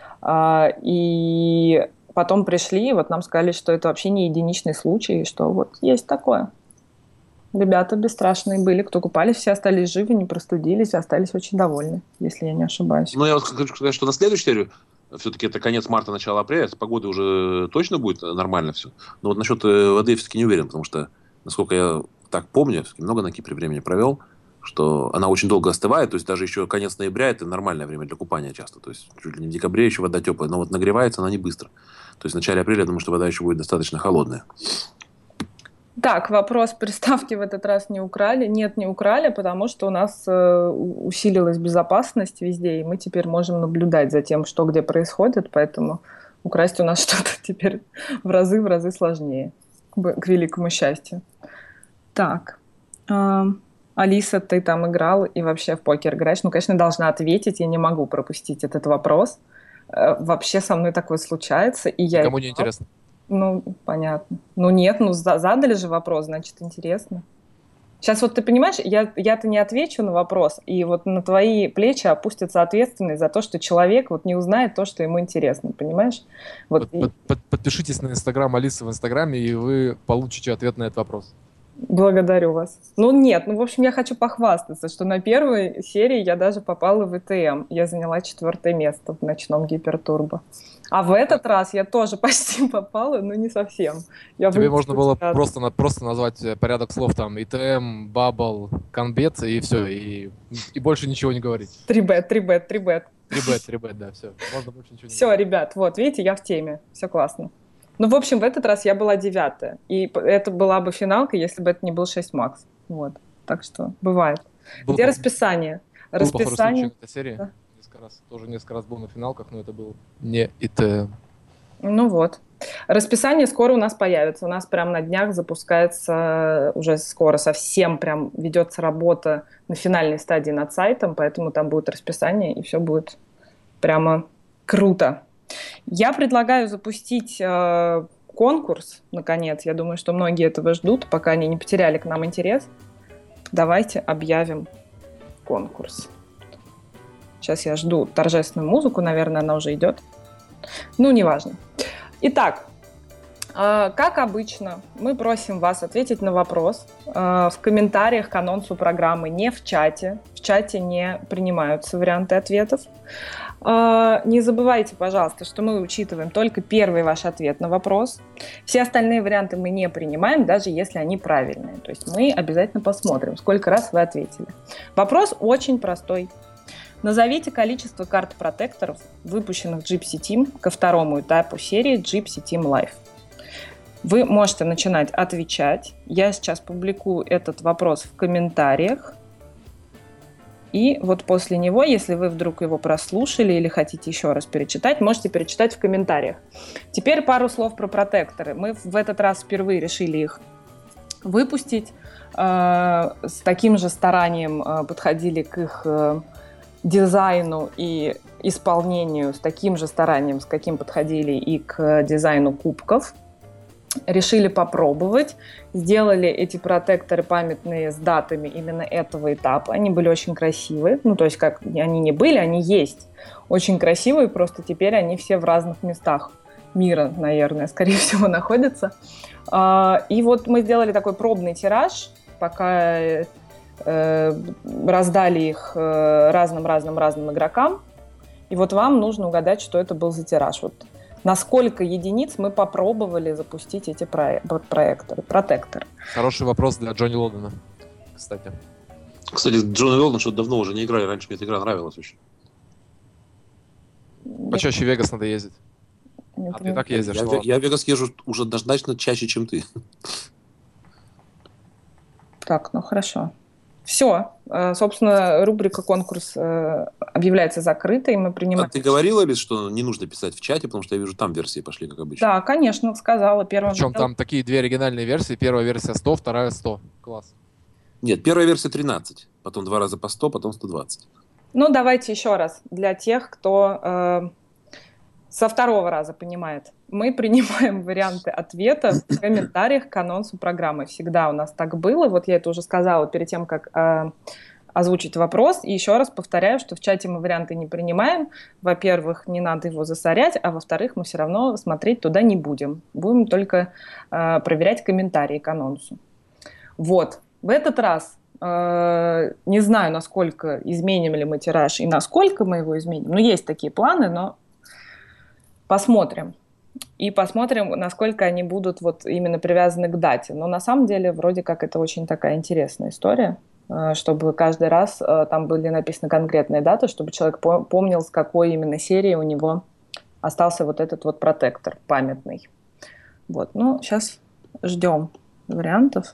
S2: И потом пришли, и вот нам сказали, что это вообще не единичный случай, что вот есть такое. Ребята бесстрашные были, кто купались, все остались живы, не простудились, остались очень довольны, если я не ошибаюсь.
S3: Ну, я вот хочу сказать, что на следующую серию, все-таки это конец марта, начало апреля, с погодой уже точно будет нормально все. Но вот насчет воды я все-таки не уверен, потому что, насколько я так помню, все-таки много на Кипре времени провел, что она очень долго остывает, то есть даже еще конец ноября это нормальное время для купания часто. То есть чуть ли не в декабре еще вода теплая, но вот нагревается она не быстро. То есть в начале апреля я думаю, что вода еще будет достаточно холодная.
S2: Так, вопрос приставки в этот раз не украли. Нет, не украли, потому что у нас усилилась безопасность везде, и мы теперь можем наблюдать за тем, что где происходит, поэтому украсть у нас что-то теперь в разы сложнее, к великому счастью. Так, Алиса, ты там играл и вообще в покер играешь? Ну, конечно, должна ответить, я не могу пропустить этот вопрос. Вообще со мной такое случается, и я...
S4: Кому не интересно?
S2: Ну, понятно. Ну, нет, задали же вопрос, значит, интересно. Сейчас вот ты понимаешь, я-то не отвечу на вопрос, и вот на твои плечи опустится ответственность за то, что человек вот не узнает то, что ему интересно, понимаешь? Вот.
S4: Подпишитесь на Инстаграм Алисы в Инстаграме, и вы получите ответ на этот вопрос.
S2: Благодарю вас. Ну нет, в общем, я хочу похвастаться, что на первой серии я даже попала в ИТМ. Я заняла 4-е место в ночном гипертурбо. А в этот раз я тоже почти попала, но не совсем.
S4: Тебе можно было просто назвать порядок слов там ИТМ, Бабл, Канбет и все, и больше ничего не говорить.
S2: 3бет.
S4: 3бет, да, все. Можно больше ничего не
S2: Все,
S4: говорить.
S2: ребят, вот, видите, я в теме. Все классно. Ну, в общем, в этот раз я была 9-я. И это была бы финалка, если бы это не был 6 макс. Вот. Так что бывает. Где расписание?
S4: Расписание. Эта серия. Да. Несколько раз был на финалках, но это был не ИТМ.
S2: Ну вот. Расписание скоро у нас появится. У нас прям на днях запускается, уже скоро совсем прям ведется работа на финальной стадии над сайтом, поэтому там будет расписание, и все будет прямо круто. Я предлагаю запустить конкурс, наконец. Я думаю, что многие этого ждут, пока они не потеряли к нам интерес. Давайте объявим конкурс. Сейчас я жду торжественную музыку, наверное, она уже идет. Ну, неважно. Итак, как обычно, мы просим вас ответить на вопрос в комментариях к анонсу программы, не в чате. В чате не принимаются варианты ответов. Не забывайте, пожалуйста, что мы учитываем только первый ваш ответ на вопрос. Все остальные варианты мы не принимаем, даже если они правильные. То есть мы обязательно посмотрим, сколько раз вы ответили. Вопрос очень простой. Назовите количество карт-протекторов, выпущенных Gypsy Team ко второму этапу серии Gypsy Team Live. Вы можете начинать отвечать. Я сейчас публикую этот вопрос в комментариях. И вот после него, если вы вдруг его прослушали или хотите еще раз перечитать, можете перечитать в комментариях. Теперь пару слов про протекторы. Мы в этот раз впервые решили их выпустить. С таким же старанием подходили к их дизайну и исполнению, с таким же старанием, с каким подходили и к дизайну кубков. Решили попробовать. Сделали эти протекторы памятные с датами именно этого этапа. Они были очень красивые. Ну, то есть, как они не были, они есть. Очень красивые, просто теперь они все в разных местах мира, наверное, скорее всего, находятся. И вот мы сделали такой пробный тираж, пока раздали их разным игрокам. И вот вам нужно угадать, что это был за тираж. Вот на сколько единиц мы попробовали запустить эти протекторы.
S4: Хороший вопрос для Джонни Лодена, кстати.
S3: Кстати, Джонни Лоден что-то давно уже не играли. Раньше мне эта игра нравилась очень.
S4: Почаще в Вегас надо ездить. А ты так ездишь?
S3: Я в Вегас езжу уже однозначно чаще, чем ты.
S2: Так, ну хорошо. Все. Собственно, рубрика «Конкурс» объявляется закрытой. Мы принимаем...
S3: А ты говорила, Лиз, что не нужно писать в чате, потому что я вижу, там версии пошли, как обычно.
S2: Да, конечно, сказала.
S4: Причем там такие две оригинальные версии. Первая версия 100, вторая 100. Класс.
S3: Нет, первая версия 13, потом 2 раза по 100, потом 120.
S2: Ну, давайте еще раз. Для тех, кто со второго раза понимает. Мы принимаем варианты ответа в комментариях к анонсу программы. Всегда у нас так было. Вот я это уже сказала перед тем, как озвучить вопрос. И еще раз повторяю, что в чате мы варианты не принимаем. Во-первых, не надо его засорять, а во-вторых, мы все равно смотреть туда не будем. Будем только проверять комментарии к анонсу. Вот. В этот раз не знаю, насколько изменим ли мы тираж и насколько мы его изменим. Ну, есть такие планы, но посмотрим. И посмотрим, насколько они будут вот именно привязаны к дате. Но на самом деле, вроде как, это очень такая интересная история, чтобы каждый раз там были написаны конкретные даты, чтобы человек помнил, с какой именно серии у него остался вот этот вот протектор памятный. Вот, ну, сейчас ждем вариантов.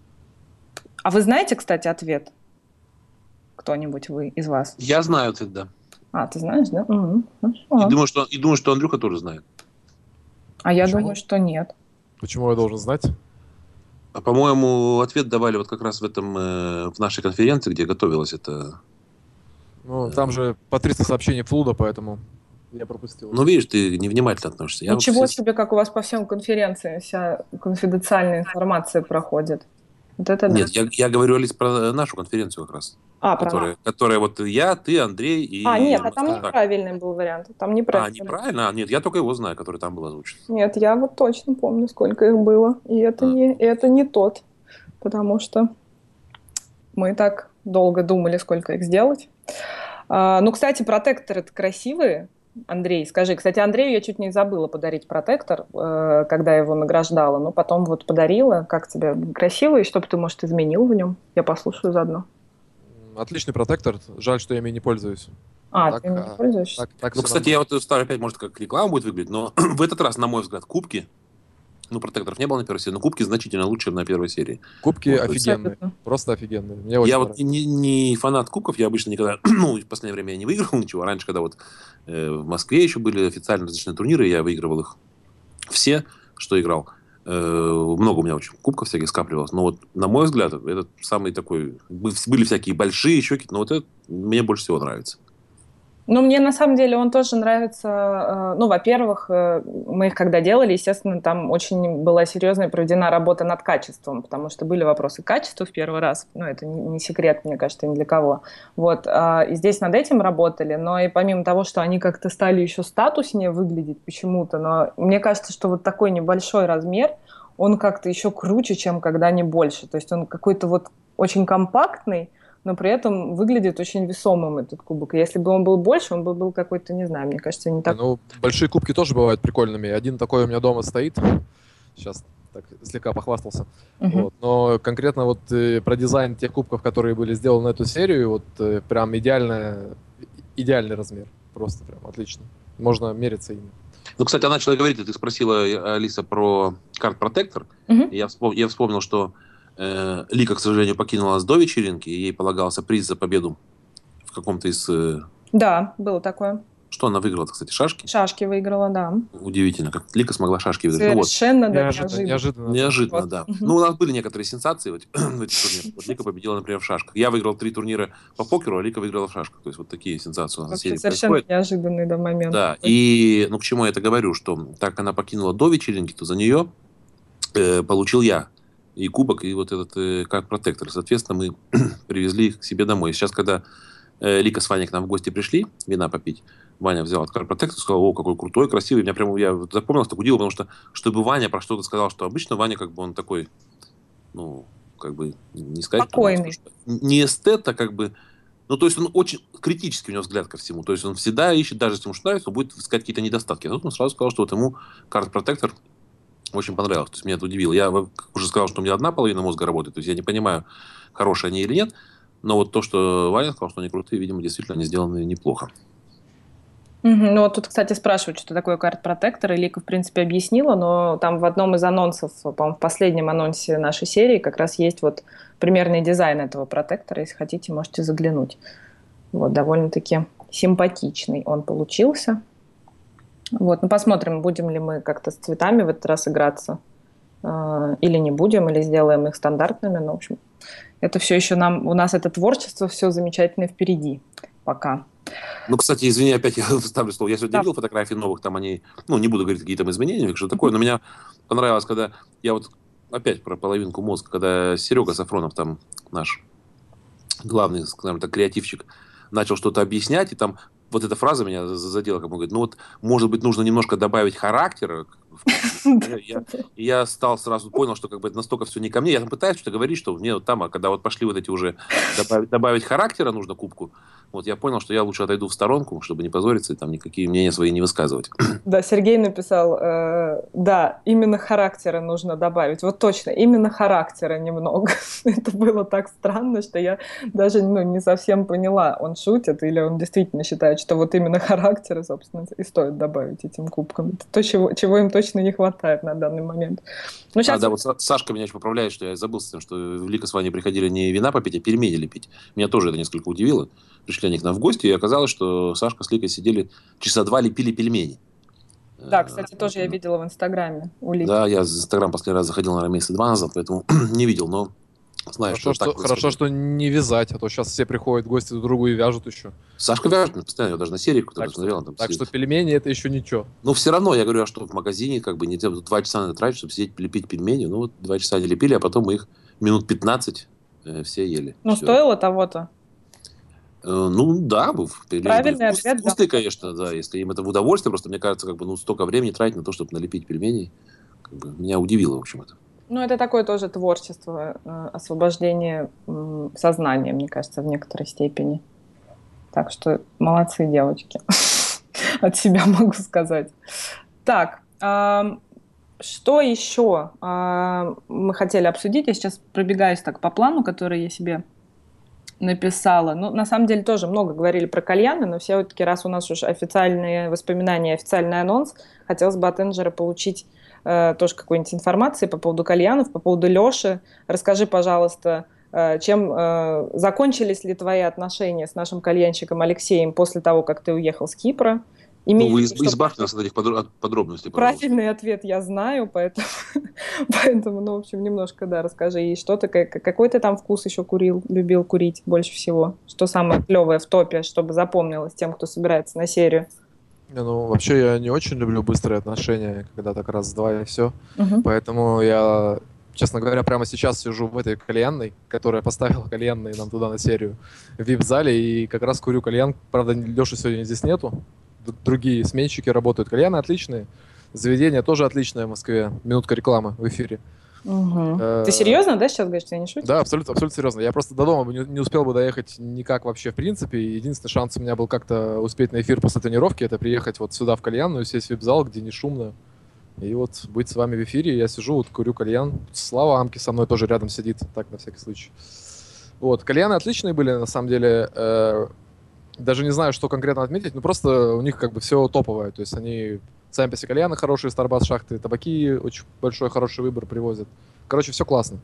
S2: А вы знаете, кстати, ответ? Кто-нибудь вы из вас?
S3: Я знаю ответ, да.
S2: А, ты знаешь, да?
S3: И думаю, что Андрюха тоже знает.
S2: А я думаю, что нет.
S4: Почему я должен знать?
S3: А, по-моему, ответ давали вот как раз в нашей конференции, где готовилась это.
S4: Ну, там же по 300 сообщений флуда, поэтому я пропустил.
S3: Ну, видишь, ты невнимательно относишься.
S2: Ничего себе, как у вас по всем конференциям вся конфиденциальная информация проходит. Вот это
S3: Нет,
S2: да.
S3: я говорю, Алис, про нашу конференцию как раз. Которая вот я, ты, Андрей и...
S2: нет, а там неправильный был вариант. Там неправильный.
S3: Неправильно? Нет, я только его знаю, который там был озвучен.
S2: Нет, я вот точно помню, сколько их было. И это не тот. Потому что мы так долго думали, сколько их сделать. Ну, кстати, протекторы-то красивые. Андрей, скажи. Кстати, Андрею я чуть не забыла подарить протектор, когда его награждала. Но потом вот подарила. Как тебе? Красивый? Что бы ты, может, изменил в нем? Я послушаю заодно.
S4: Отличный протектор. Жаль, что я ими не пользуюсь.
S2: Ты ими не пользуешься?
S3: Ну, кстати, я вот ставлю опять, может, как реклама будет выглядеть, но в этот раз, на мой взгляд, кубки, протекторов не было на первой серии, но кубки значительно лучше, чем на первой серии.
S4: Кубки офигенные. Просто офигенные. Мне очень
S3: я вот не фанат кубков, я обычно никогда, в последнее время я не выигрывал ничего. Раньше, когда вот в Москве еще были официально различные турниры, я выигрывал их все, что играл. Много у меня очень кубков всяких скапливалось. Но вот, на мой взгляд, это самый такой... Были всякие большие еще какие-то, но вот это мне больше всего нравится.
S2: Ну, мне на самом деле он тоже нравится. Ну, во-первых, мы их когда делали, естественно, там очень была серьезная проведена работа над качеством, потому что были вопросы качества в первый раз. Ну, это не секрет, мне кажется, ни для кого. Вот. И здесь над этим работали, но и помимо того, что они как-то стали еще статуснее выглядеть почему-то, но мне кажется, что вот такой небольшой размер, он как-то еще круче, чем когда не больше. То есть он какой-то вот очень компактный, но при этом выглядит очень весомым этот кубок. Если бы он был больше, он бы был какой-то, не знаю, мне кажется, не так...
S4: Ну, большие кубки тоже бывают прикольными. Один такой у меня дома стоит. Сейчас так слегка похвастался. Вот. Но конкретно вот про дизайн тех кубков, которые были сделаны на эту серию, вот прям идеальный размер. Просто прям отлично. Можно мериться ими.
S3: Ну, кстати, она начала говорить, ты спросила, Алиса, про карт-протектор. Я вспомнил, что Лика, к сожалению, покинула нас до вечеринки, и ей полагался приз за победу в каком-то из...
S2: Да, было такое.
S3: Что она выиграла, кстати, шашки?
S2: Шашки выиграла, да.
S3: Удивительно, как Лика смогла шашки выиграть. Ну, вот.
S2: Совершенно, да,
S4: Неожиданно, неожиданно.
S3: Неожиданно,
S2: Вот.
S3: да.
S2: Мгм.
S3: Ну, у нас были некоторые сенсации в этих турнирах. Вот Лика победила, например, в шашках. Я выиграл 3 турнира по покеру, а Лика выиграла в шашках. То есть вот такие сенсации у нас на
S2: Вообще
S3: серии
S2: совершенно
S3: происходят.
S2: неожиданный, да, момент.
S3: Да, и ну, к чему я это говорю, что так она покинула до вечеринки, то за нее получил я и кубок, и вот этот карт-протектор. Соответственно, мы привезли их к себе домой. Сейчас, когда Лика с Ваней к нам в гости пришли вина попить, Ваня взял этот карт-протектор и сказал: о, какой крутой, красивый. Меня прямо, я запомнил, так удивил, потому что, чтобы Ваня про что-то сказал, что обычно Ваня, как бы, он такой, ну, как бы, не сказать...
S2: Спокойный.
S3: Что не эстет, а как бы... Ну, то есть он очень критический у него взгляд ко всему. То есть он всегда ищет, даже если ему что нравится, он будет искать какие-то недостатки. А тут он сразу сказал, что вот ему карт-протектор очень понравился. То есть меня это удивило. Я уже сказал, что у меня одна половина мозга работает. То есть я не понимаю, хорошие они или нет. Но вот то, что Ваня сказал, что они крутые, видимо, действительно они сделаны неплохо.
S2: Мгм. Ну, вот тут, кстати, спрашивают, что такое карт-протектор, и Лика, в принципе, объяснила, но там в одном из анонсов, по-моему, в последнем анонсе нашей серии как раз есть вот примерный дизайн этого протектора. Если хотите, можете заглянуть. Вот, довольно-таки симпатичный он получился. Вот, ну, посмотрим, будем ли мы как-то с цветами в этот раз играться, или не будем, или сделаем их стандартными. Ну, в общем, это все еще у нас это творчество все замечательно впереди пока.
S3: Ну, кстати, извини, опять я вставлю слово. Я сегодня
S2: Да.
S3: видел фотографии новых, там они, ну, не буду говорить, какие там изменения, что такое, но меня понравилось, когда я вот опять про половинку мозга, когда Серега Сафронов, там наш главный, скажем так, креативщик, начал что-то объяснять, и там вот эта фраза меня задела, как он говорит, ну вот, может быть, нужно немножко добавить характера. Я стал сразу понял, что как бы это настолько все не ко мне. Я там пытаюсь что-то говорить, что мне вот там, а когда вот пошли вот эти уже добавить характера нужно кубку, вот я понял, что я лучше отойду в сторонку, чтобы не позориться и там никакие мнения свои не высказывать.
S2: Да, Сергей написал, да, именно характера нужно добавить. Вот точно, именно характера немного. Это было так странно, что я даже не совсем поняла, он шутит или он действительно считает, что вот именно характера, собственно, и стоит добавить этим кубкам. Это то, чего им точно не хватает на данный момент. Ну, сейчас...
S3: Да, вот Сашка меня еще поправляет, что я забыл, что Лика с Ваней приходили не вина попить, а пельмени лепить. Меня тоже это несколько удивило. Пришли они к нам в гости, и оказалось, что Сашка с Ликой сидели часа 2, лепили пельмени.
S2: Да, кстати, тоже я видела в Инстаграме у Лики.
S3: Да, я в Инстаграм последний раз заходил, наверное, месяца 2 назад, поэтому не видел, но знаю,
S4: Хорошо, что не вязать, а то сейчас все приходят в гости друг к другу и вяжут еще.
S3: Сашка вяжет постоянно, даже на серии какую-то смотрел.
S4: Так что пельмени это еще ничего.
S3: Но все равно, я говорю, а что в магазине, как бы, не 2 часа надо тратить, чтобы сидеть лепить пельмени. Ну, вот 2 часа они лепили, а потом мы их минут 15 все ели.
S2: Ну,
S3: Всё.
S2: стоило того-то.
S3: Ну, да,
S2: Правильный ответ, да.
S3: вкусные, конечно, да, если им это в удовольствие, просто мне кажется, как бы, ну, столько времени тратить на то, чтобы налепить пельменей, как бы, меня удивило, в общем, это.
S2: Ну, это такое тоже творчество, освобождение сознания, мне кажется, в некоторой степени. Так что молодцы, девочки. От себя могу сказать. Так, что еще мы хотели обсудить? Я сейчас пробегаюсь так по плану, который я себе написала. Ну, на самом деле тоже много говорили про кальяны, но все-таки, раз у нас уже официальные воспоминания, официальный анонс, хотелось бы от Энджера получить тоже какой-нибудь информации по поводу кальянов, по поводу Леши. Расскажи, пожалуйста, чем закончились ли твои отношения с нашим кальянщиком Алексеем после того, как ты уехал с Кипра?
S3: Ну, вы избавьте нас от этих подробностей, пожалуйста.
S2: Правильный ответ я знаю, поэтому, ну, в общем, немножко, да, расскажи. И что ты, какой ты там вкус еще любил курить больше всего? Что самое клевое в топе, чтобы запомнилось тем, кто собирается на серию?
S4: Ну, вообще, я не очень люблю быстрые отношения, когда так раз-два и все.
S2: Угу.
S4: Поэтому я, честно говоря, прямо сейчас сижу в этой кальянной, которая поставила кальянные нам туда на серию в вип-зале, и как раз курю кальян. Правда, Леши сегодня здесь нету. Другие сменщики работают. Кальяны отличные. Заведение тоже отличное в Москве. Минутка рекламы в эфире.
S2: Угу. Ты серьезно, да, сейчас говоришь, ты не шутишь?
S4: Да, абсолютно серьезно. Я просто до дома бы не успел бы доехать никак вообще в принципе. Единственный шанс у меня был как-то успеть на эфир после тренировки, это приехать вот сюда в кальянную, сесть в вип-зал, где не шумно. И вот быть с вами в эфире. Я сижу, вот курю кальян. Слава Амки со мной тоже рядом сидит, так, на всякий случай. Вот, кальяны отличные были, на самом деле. Даже не знаю, что конкретно отметить, но просто у них как бы все топовое. То есть они сами по себе кальяны хорошие, Starbucks, шахты, табаки, очень большой хороший выбор привозят. Короче, все классно.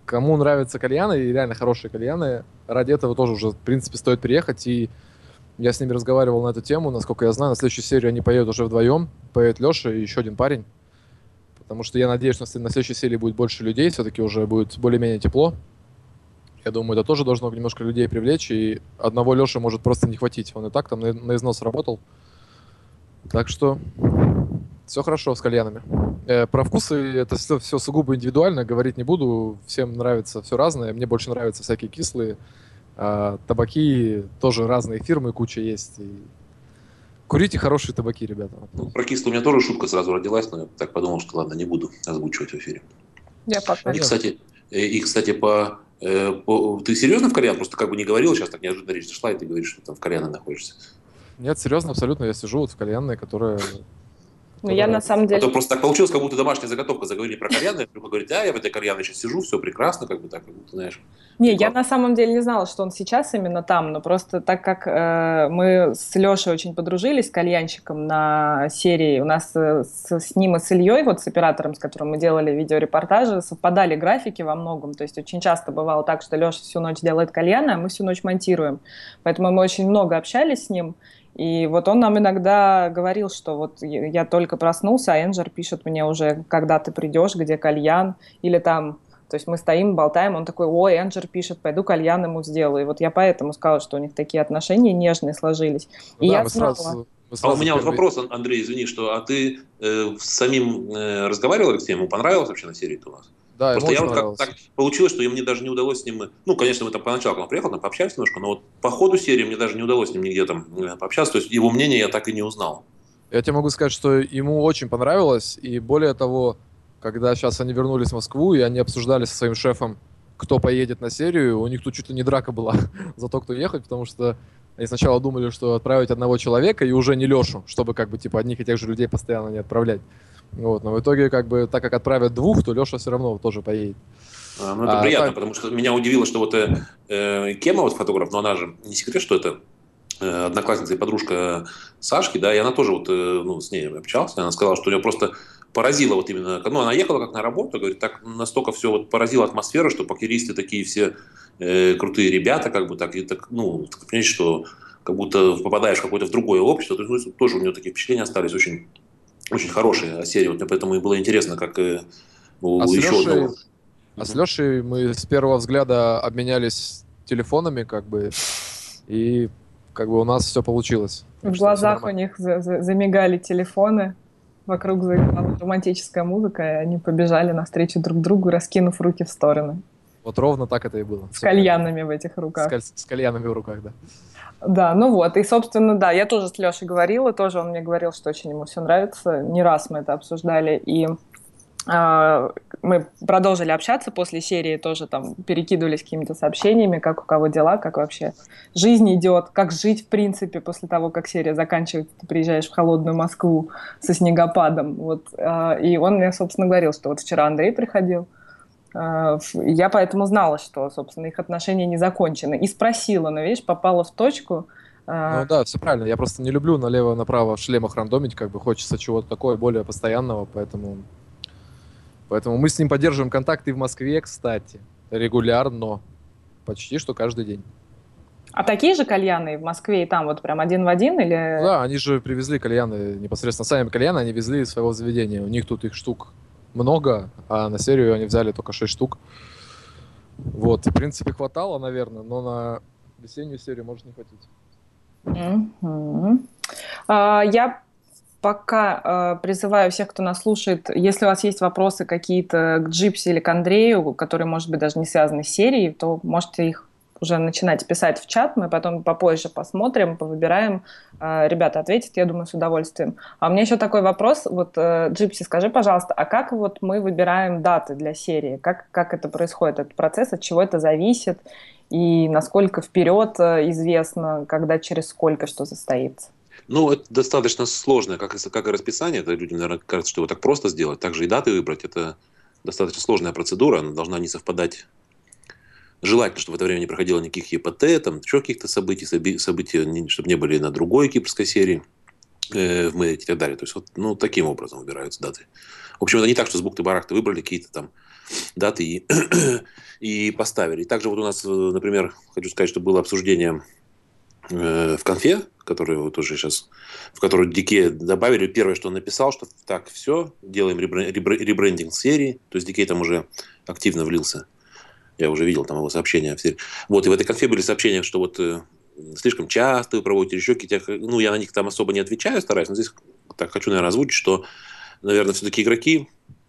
S4: кому нравятся кальяны, и реально хорошие кальяны, ради этого тоже уже, в принципе, стоит приехать. И я с ними разговаривал на эту тему. Насколько я знаю, на следующую серию они поедут уже вдвоем. Поедет Леша и еще один парень. Потому что я надеюсь, что на следующей серии будет больше людей. Все-таки уже будет более-менее тепло. Я думаю, это тоже должно немножко людей привлечь. И одного Леши может просто не хватить. Он и так там на износ работал. Так что все хорошо с кальянами. Про вкусы это все сугубо индивидуально. Говорить не буду. Всем нравится все разное. Мне больше нравятся всякие кислые. А табаки тоже разные фирмы, куча есть. И курите хорошие табаки, ребята.
S3: Ну, про кислый у меня тоже шутка сразу родилась, но я так подумал, что ладно, не буду озвучивать в эфире.
S2: Я пока.
S3: И, кстати, ты серьезно в кальян? Просто как бы не говорил, сейчас так неожиданно речь зашла, и ты говоришь, что там в кальяне находишься.
S4: Нет, серьезно, абсолютно. Я сижу вот в кальянной, которая...
S2: Ну, я на самом
S3: А
S2: деле...
S3: то просто так получилось, как будто домашняя заготовка. Заговорили про кальян, и Андрюха говорит, я в этой кальянной сейчас сижу, все прекрасно, как бы так, как будто, знаешь.
S2: Не, я на самом деле не знала, что он сейчас именно там, но просто так как мы с Лешей очень подружились, с кальянщиком на серии, у нас с ним и с Ильей, вот с оператором, с которым мы делали видеорепортажи, совпадали графики во многом, то есть очень часто бывало так, что Леша всю ночь делает кальяны, а мы всю ночь монтируем, поэтому мы очень много общались с ним. И вот он нам иногда говорил, что вот я только проснулся, а Энджер пишет мне уже, когда ты придешь, где кальян, или там, то есть мы стоим, болтаем, он такой, ой, Энджер пишет, пойду кальян ему сделаю. И вот я поэтому сказала, что у них такие отношения нежные сложились. И
S4: Да,
S2: я
S4: мы
S2: знала.
S4: сразу
S3: А у меня вот вопрос, Андрей, извини, что, а ты с самим разговаривал, Алексей, ему понравилось вообще на серии-то у вас?
S4: Да,
S3: Просто
S4: ему
S3: я
S4: очень
S3: вот как так получилось, что мне даже не удалось с ним... Ну, конечно, мы там поначалу, когда он приехал, там пообщались немножко, но вот по ходу серии мне даже не удалось с ним нигде там пообщаться, то есть его мнение я так и не узнал.
S4: Я тебе могу сказать, что ему очень понравилось, и более того, когда сейчас они вернулись в Москву, и они обсуждали со своим шефом, кто поедет на серию, у них тут чуть ли не драка была за то, кто ехать, потому что они сначала думали, что отправить одного человека, и уже не Лешу, чтобы как бы типа одних и тех же людей постоянно не отправлять. Вот, но в итоге, как бы, так как отправят двух, то Леша все равно тоже поедет.
S3: Ну, это приятно, потому что меня удивило, что вот Кема, вот фотограф, но она же, не секрет, что это одноклассница и подружка Сашки, да, и она тоже вот, ну, с ней общался, она сказала, что ее просто поразило вот именно, ну, она ехала как на работу, говорит, так настолько все вот поразила атмосфера, что покеристы такие все крутые ребята, как бы так, и так, ну, так, понимаешь, что как будто попадаешь в какое-то в другое общество, то есть, ну, тоже у нее такие впечатления остались очень, очень хорошие о серии, вот мне поэтому и было интересно, как еще одного.
S4: А с Лешей мы с первого взгляда обменялись телефонами, как бы, и как бы у нас все получилось.
S2: В глазах у них замигали телефоны, вокруг заиграла романтическая музыка, и они побежали навстречу друг другу, раскинув руки в стороны.
S4: Вот ровно так это и было.
S2: С кальянами в этих руках.
S4: С кальянами в руках, да.
S2: Да, ну вот, и, собственно, да, я тоже с Лешей говорила, тоже он мне говорил, что очень ему все нравится, не раз мы это обсуждали, и мы продолжили общаться после серии, тоже там перекидывались какими-то сообщениями, как у кого дела, как вообще жизнь идет, как жить в принципе после того, как серия заканчивается, ты приезжаешь в холодную Москву со снегопадом, вот, и он мне, собственно, говорил, что вот вчера Андрей приходил, я поэтому знала, что, собственно, их отношения не закончены, и спросила, но, видишь, попала в точку.
S4: Ну да, все правильно, я просто не люблю налево-направо в шлемах рандомить, как бы хочется чего-то такого более постоянного, поэтому мы с ним поддерживаем контакты и в Москве, кстати, регулярно, почти что каждый день.
S2: А такие же кальяны в Москве и там вот прям один в один или?
S4: Да, они же привезли кальяны, непосредственно сами кальяны они везли из своего заведения. У них тут их штук много, а на серию они взяли только 6 штук. Вот, в принципе, хватало, наверное, но на весеннюю серию может не хватить.
S2: Я пока призываю всех, кто нас слушает, если у вас есть вопросы какие-то к Джипси или к Андрею, которые, может быть, даже не связаны с серией, то можете их уже начинать писать в чат, мы потом попозже посмотрим, повыбираем. Ребята ответят, я думаю, с удовольствием. А у меня еще такой вопрос. Вот, Джипси, скажи, пожалуйста, а как вот мы выбираем даты для серии? Как это происходит, этот процесс, от чего это зависит? И насколько вперед известно, когда через сколько что состоится?
S3: Ну, это достаточно сложно, как и расписание. Это людям, наверное, кажется, что его так просто сделать. Также и даты выбрать. Это достаточно сложная процедура. Она должна не совпадать. Желательно, чтобы в это время не проходило никаких ЕПТ, там, еще каких-то события, чтобы не были на другой кипрской серии, в Мэрите и так далее. То есть, вот, ну, таким образом выбираются даты. В общем, это не так, что с бухты-барахты выбрали какие-то там даты и поставили. И также вот у нас, например, хочу сказать, что было обсуждение в конфе, который вот уже сейчас, в которую Дикей добавили. Первое, что он написал, что так, все, делаем ребрендинг серии. То есть Дикей там уже активно влился. Я уже видел там его сообщения в серии. Вот, и в этой конфе были сообщения, что вот слишком часто вы проводите еще какие-то... Ну, я на них там особо не отвечаю, стараюсь, но здесь так хочу, наверное, озвучить, что, наверное, все-таки игроки...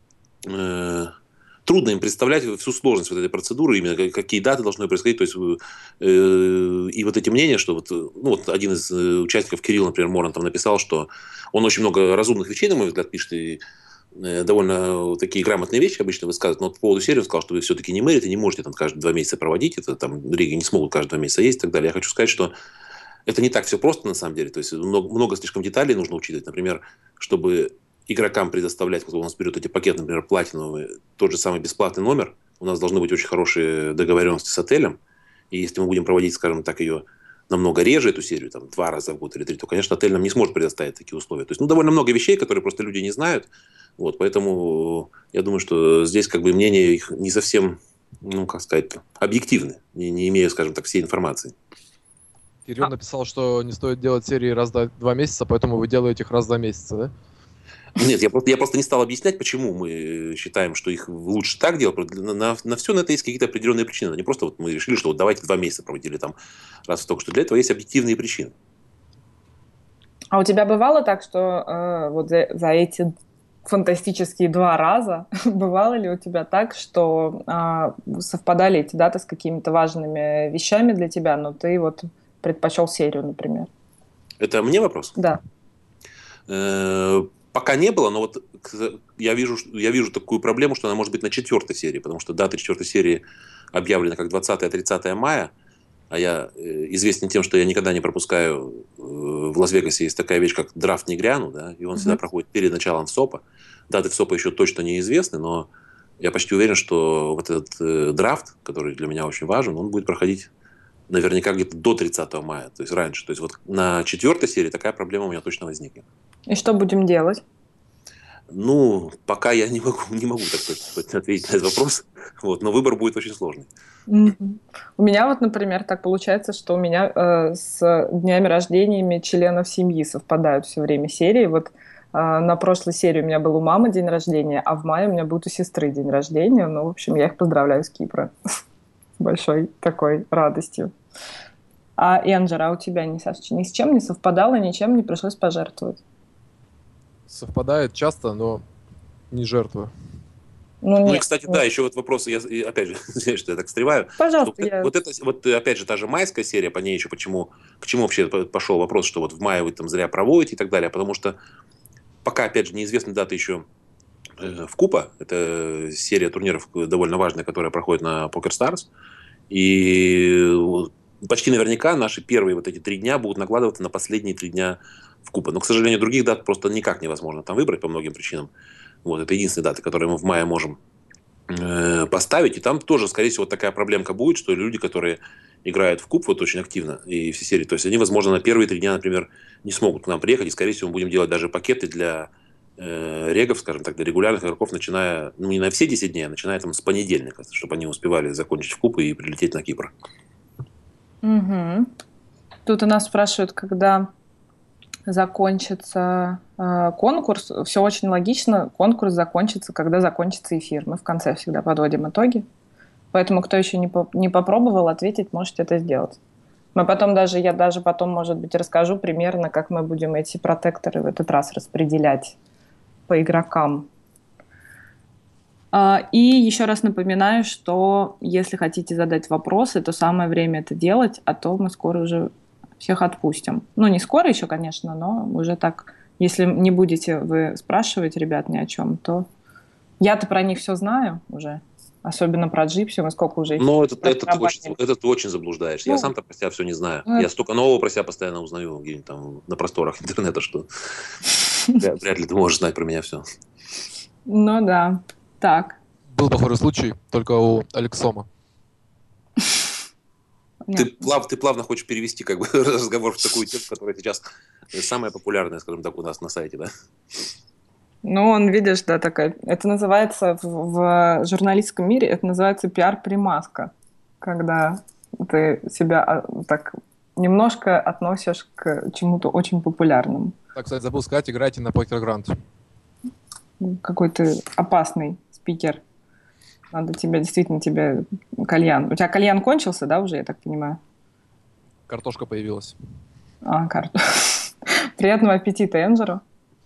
S3: Трудно им представлять всю сложность вот этой процедуры, именно какие даты должны происходить. То есть, и вот эти мнения, что вот, ну, вот один из участников, Кирилл, например, Моран, там написал, что он очень много разумных вещей, на мой взгляд, пишет, и довольно такие грамотные вещи обычно высказывает. Но по поводу серии он сказал, что вы все-таки не мэрите, не можете там каждые 2 месяца проводить, это там лиги не смогут каждые 2 месяца есть и так далее. Я хочу сказать, что это не так все просто на самом деле. То есть много слишком деталей нужно учитывать. Например, чтобы игрокам предоставлять, кто у нас берет эти пакеты, например, платиновые, тот же самый бесплатный номер, у нас должны быть очень хорошие договоренности с отелем, и если мы будем проводить, скажем так, ее намного реже, эту серию, там, 2 раза в год или 3, то, конечно, отель нам не сможет предоставить такие условия. То есть, довольно много вещей, которые просто люди не знают, вот, поэтому я думаю, что здесь, как бы, мнения их не совсем, ну, как сказать, объективны, не имея, скажем так, всей информации.
S4: Кирилл написал, что не стоит делать серии раз в 2 месяца, поэтому вы делаете их раз в 2 месяца, да?
S3: Нет, я просто не стал объяснять, почему мы считаем, что их лучше так делать. На все на это есть какие-то определенные причины. Не просто вот мы решили, что вот давайте 2 месяца проводили там раз в столько, что для этого есть объективные причины.
S2: А у тебя бывало так, что вот за эти фантастические 2 раза, бывало ли у тебя так, что совпадали эти даты с какими-то важными вещами для тебя, но ты вот предпочел серию, например?
S3: Это мне вопрос?
S2: Да.
S3: Пока не было, но вот я вижу такую проблему, что она может быть на 4-й серии, потому что дата 4-й серии объявлена как 20-30 мая, а я известен тем, что я никогда не пропускаю. В Лас-Вегасе есть такая вещь, как драфт не гряну, да, и он всегда проходит перед началом СОПа. Даты в СОПа еще точно неизвестны, но я почти уверен, что вот этот драфт, который для меня очень важен, он будет проходить наверняка где-то до 30 мая, то есть раньше. То есть вот на 4-й серии такая проблема у меня точно возникнет.
S2: И что будем делать?
S3: Ну, пока я не могу так точно ответить на этот вопрос, вот, но выбор будет очень сложный.
S2: У меня вот, например, так получается, что у меня с днями рождениями членов семьи совпадают все время серии. Вот на прошлой серии у меня был у мамы день рождения, а в мае у меня будет у сестры день рождения. Ну, в общем, я их поздравляю с Кипра с большой такой радостью. А Энджер, у тебя ни с чем не совпадало, ничем не пришлось пожертвовать?
S4: Совпадает часто, но не жертвую.
S3: Ну и, кстати, да, еще вот вопрос, я опять же, извиняюсь, что я так встреваю.
S2: Пожалуйста.
S3: Вот опять же, та же майская серия, по ней еще к чему вообще пошел вопрос, что вот в мае вы там зря проводите и так далее, потому что пока, опять же, неизвестны даты еще в Купа, это серия турниров довольно важная, которая проходит на PokerStars, и почти наверняка наши первые вот эти 3 дня будут накладываться на последние 3 дня в Купа. Но, к сожалению, других дат просто никак невозможно там выбрать по многим причинам. Вот, это единственные даты, которые мы в мае можем поставить. И там тоже, скорее всего, такая проблемка будет, что люди, которые играют в Куб вот очень активно, и все серии, то есть они, возможно, на первые 3 дня, например, не смогут к нам приехать, и, скорее всего, мы будем делать даже пакеты для регов, скажем так, для регулярных игроков, начиная, ну, не на все 10 дней, а начиная там с понедельника, чтобы они успевали закончить в Куб и прилететь на Кипр.
S2: Угу. Тут у нас спрашивают, когда закончится конкурс. Все очень логично. Конкурс закончится, когда закончится эфир. Мы в конце всегда подводим итоги. Поэтому, кто еще не попробовал ответить, можете это сделать. Я даже потом, может быть, расскажу примерно, как мы будем эти протекторы в этот раз распределять по игрокам. И еще раз напоминаю, что если хотите задать вопросы, то самое время это делать, а то мы скоро уже всех отпустим. Ну, не скоро еще, конечно, но уже так. Если не будете вы спрашивать ребят ни о чем, то я-то про них все знаю уже. Особенно про Джипси, мы сколько уже...
S3: Ну, это ты очень заблуждаешься. Я сам-то про себя все не знаю. Я столько нового про себя постоянно узнаю где-нибудь там на просторах интернета, что вряд ли ты можешь знать про меня все.
S2: Ну да. Так.
S4: Был похожий случай, только у Алексома.
S3: Ты плавно хочешь перевести как бы разговор в такую тему, которая сейчас самая популярная, скажем так, у нас на сайте, да?
S2: Ну, он, видишь, да, такая... Это называется в журналистском мире, это называется пиар-примазка, когда ты себя так немножко относишь к чему-то очень популярному.
S4: Так, кстати, забыл сказать, играйте на Покерграунд.
S2: Какой ты опасный спикер. Надо тебе кальян. У тебя кальян кончился, да, уже, я так понимаю?
S4: Картошка появилась.
S2: Карта. Приятного аппетита, Энджеру.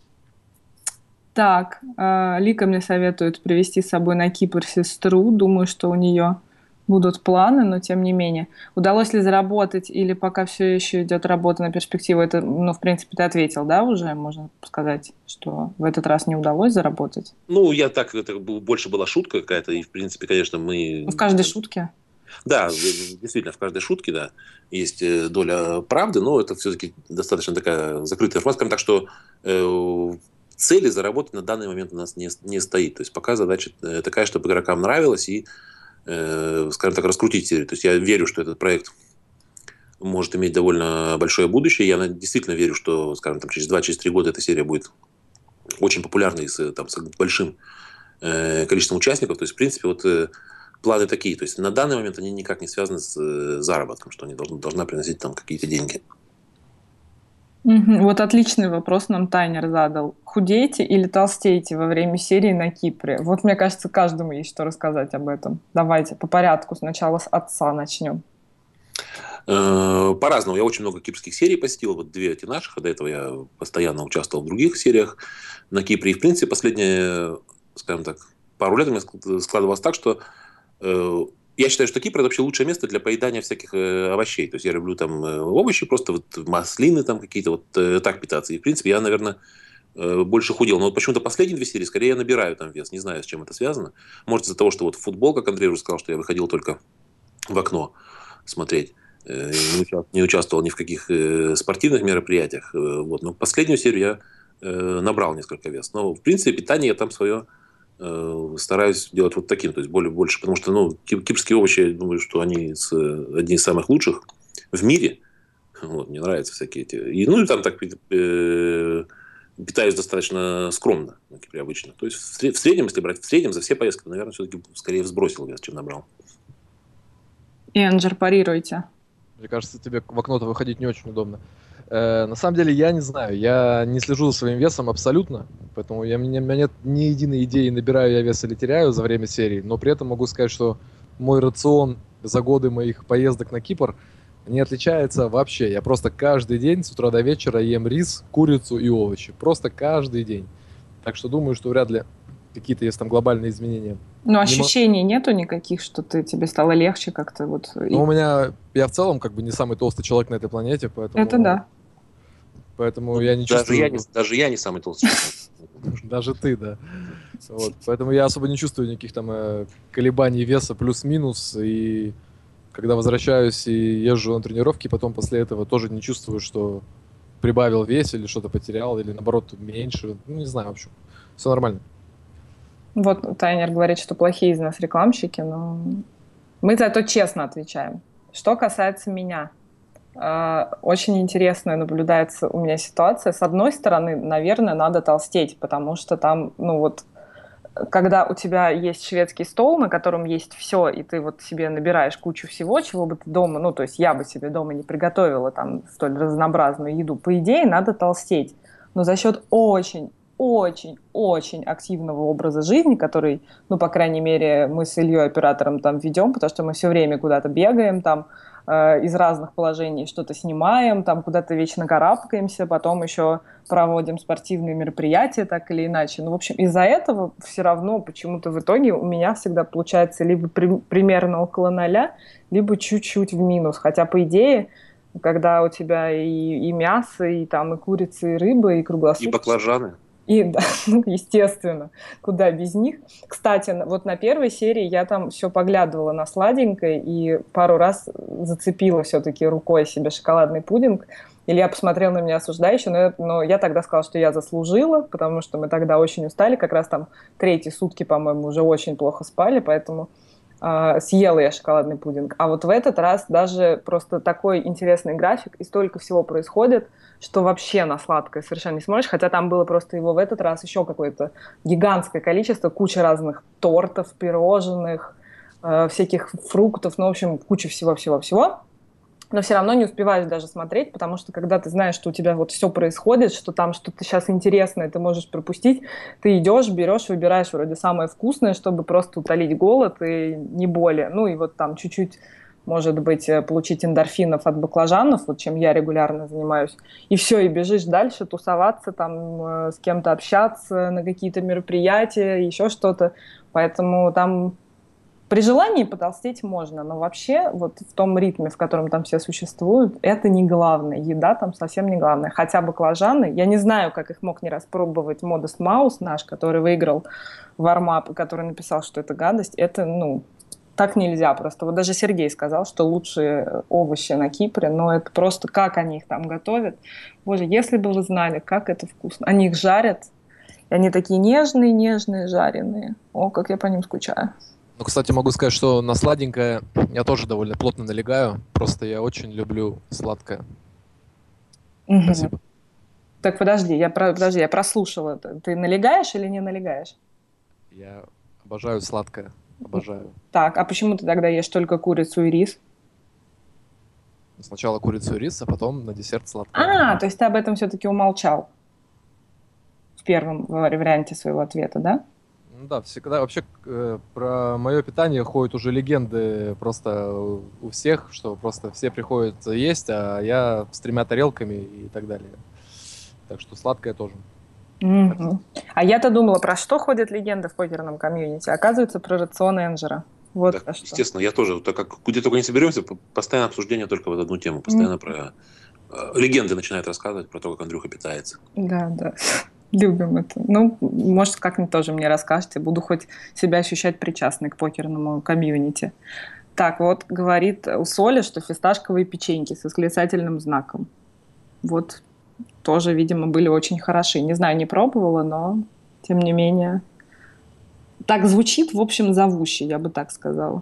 S2: Так, Лика мне советует привезти с собой на Кипр сестру. Думаю, что у нее будут планы, но тем не менее. Удалось ли заработать или пока все еще идет работа на перспективу? Это, ну, в принципе, ты ответил, да, уже? Можно сказать, что в этот раз не удалось заработать?
S3: Ну, я так, это больше была шутка какая-то, и, в принципе, конечно, мы...
S2: В каждой шутке?
S3: Да, действительно, в каждой шутке, да, есть доля правды, но это все-таки достаточно такая закрытая информация, скажем так, что цели заработать на данный момент у нас не стоит. То есть пока задача такая, чтобы игрокам нравилось и, скажем так, раскрутить серию. То есть я верю, что этот проект может иметь довольно большое будущее. Я действительно верю, что, скажем, там, через 2-3 года эта серия будет очень популярной с большим количеством участников. То есть, в принципе, вот планы такие. То есть на данный момент они никак не связаны с заработком, что они должна приносить там какие-то деньги.
S2: Вот отличный вопрос нам Тайнер задал. Худеете или толстеете во время серии на Кипре? Вот, мне кажется, каждому есть что рассказать об этом. Давайте по порядку. Сначала с отца начнем.
S3: По-разному. Я очень много кипрских серий посетил. Вот 2 эти наших. А до этого я постоянно участвовал в других сериях на Кипре. И, в принципе, последние, скажем так, пару лет у меня складывалось так, что я считаю, что Кипр – это вообще лучшее место для поедания всяких овощей. То есть я люблю там овощи, просто вот маслины там какие-то, вот так питаться. И, в принципе, я, наверное, больше худел. Но вот почему-то последние 2 серии скорее я набираю там вес. Не знаю, с чем это связано. Может, из-за того, что вот футбол, как Андрей уже сказал, что я выходил только в окно смотреть. Не участвовал ни в каких спортивных мероприятиях. Вот. Но последнюю серию я набрал несколько вес. Но, в принципе, питание я там свое стараюсь делать вот таким, то есть больше, потому что, ну, кипрские овощи, я думаю, что они одни из самых лучших в мире. Вот, мне нравятся всякие эти. И, ну, и там так питаюсь достаточно скромно на Кипре обычно. То есть, в среднем, если брать в среднем, за все поездки, наверное, все-таки скорее сбросил вес, чем набрал.
S2: Энджер, парируйте.
S4: Мне кажется, тебе в окно-то выходить не очень удобно. На самом деле, я не знаю. Я не слежу за своим весом абсолютно. Поэтому у меня нет ни единой идеи, набираю я вес или теряю за время серии. Но при этом могу сказать, что мой рацион за годы моих поездок на Кипр не отличается вообще. Я просто каждый день с утра до вечера ем рис, курицу и овощи. Просто каждый день. Так что думаю, что вряд ли какие-то есть там глобальные изменения.
S2: Но ощущений нету никаких, что тебе стало легче как-то вот?
S4: Ну, я в целом как бы не самый толстый человек на этой планете, поэтому...
S2: Это да.
S4: Поэтому я не чувствую...
S3: Даже я не самый толстый.
S4: Даже ты, да. Вот. Поэтому я особо не чувствую никаких там колебаний веса плюс-минус. И когда возвращаюсь и езжу на тренировки, потом после этого тоже не чувствую, что прибавил вес или что-то потерял, или наоборот меньше. Ну, не знаю, в общем. Все нормально.
S2: Вот Тайнер говорит, что плохие из нас рекламщики, но мы зато честно отвечаем. Что касается меня, очень интересная наблюдается у меня ситуация. С одной стороны, наверное, надо толстеть, потому что там, ну вот, когда у тебя есть шведский стол, на котором есть все, и ты вот себе набираешь кучу всего, чего бы ты дома, ну, то есть я бы себе дома не приготовила там столь разнообразную еду, по идее, надо толстеть. Но за счет очень активного образа жизни, который, ну, по крайней мере, мы с Ильей, оператором, там ведем, потому что мы все время куда-то бегаем, там, из разных положений что-то снимаем, там, куда-то вечно карабкаемся, потом еще проводим спортивные мероприятия, так или иначе. Ну, в общем, из-за этого все равно почему-то в итоге у меня всегда получается либо примерно около 0, либо чуть-чуть в минус. Хотя, по идее, когда у тебя и мясо, и там и курица, и рыба, и круглосуточно.
S3: И баклажаны.
S2: И, да, ну, естественно, куда без них. Кстати, вот на первой серии я там все поглядывала на сладенькое и пару раз зацепила все-таки рукой себе шоколадный пудинг. Илья посмотрел на меня осуждающе, но я тогда сказала, что я заслужила, потому что мы тогда очень устали, как раз там 3 сутки, по-моему, уже очень плохо спали, поэтому съела я шоколадный пудинг. А вот в этот раз даже просто такой интересный график, и столько всего происходит, что вообще на сладкое совершенно не смотришь, хотя там было просто его в этот раз еще какое-то гигантское количество, куча разных тортов, пирожных, всяких фруктов, ну, в общем, куча всего-всего-всего. Но все равно не успеваешь даже смотреть, потому что когда ты знаешь, что у тебя вот все происходит, что там что-то сейчас интересное ты можешь пропустить, ты идешь, берешь, выбираешь вроде самое вкусное, чтобы просто утолить голод и не более. Ну и вот там чуть-чуть, может быть, получить эндорфинов от баклажанов, вот чем я регулярно занимаюсь. И все, и бежишь дальше тусоваться, там с кем-то общаться, на какие-то мероприятия, еще что-то. Поэтому там при желании потолстеть можно, но вообще вот в том ритме, в котором там все существуют, это не главное. Еда там совсем не главное. Хотя баклажаны, я не знаю, как их мог не распробовать Modest Mouse наш, который выиграл вармап, и который написал, что это гадость. Это, ну, так нельзя просто. Вот даже Сергей сказал, что лучшие овощи на Кипре, но это просто как они их там готовят. Боже, если бы вы знали, как это вкусно. Они их жарят, и они такие нежные, жареные. О, как я по ним скучаю.
S4: Ну, кстати, могу сказать, что на сладенькое я тоже довольно плотно налегаю. Просто я очень люблю сладкое.
S2: Угу.
S4: Спасибо.
S2: Так, подожди, я прослушала это. Ты налегаешь или не налегаешь?
S4: Я обожаю сладкое. Обожаю.
S2: Так, а почему ты тогда ешь только курицу и рис?
S4: Сначала курицу и рис, а потом на десерт сладкое.
S2: То есть ты об этом все-таки умолчал в первом варианте своего ответа, да?
S4: Ну да, всегда вообще про мое питание ходят уже легенды просто у всех, что просто все приходят есть, а я с 3 тарелками и так далее. Так что сладкое тоже.
S2: Угу. А я-то думала, про что ходят легенды в покерном комьюнити. Оказывается, про рацион Энджера. Вот
S3: Так,
S2: про что.
S3: естественно, я тоже, так как где только не соберемся, постоянно обсуждение только в одну тему. Постоянно про легенды начинают рассказывать про то, как Андрюха питается.
S2: Да. Любим это. Ну, может, как-нибудь тоже мне расскажете. Буду хоть себя ощущать причастной к покерному комьюнити. Так, вот говорит у Соли, что фисташковые печеньки с восклицательным знаком. Вот тоже, видимо, были очень хороши. Не знаю, не пробовала, но тем не менее. Так звучит, в общем, зовуще, я бы так сказала.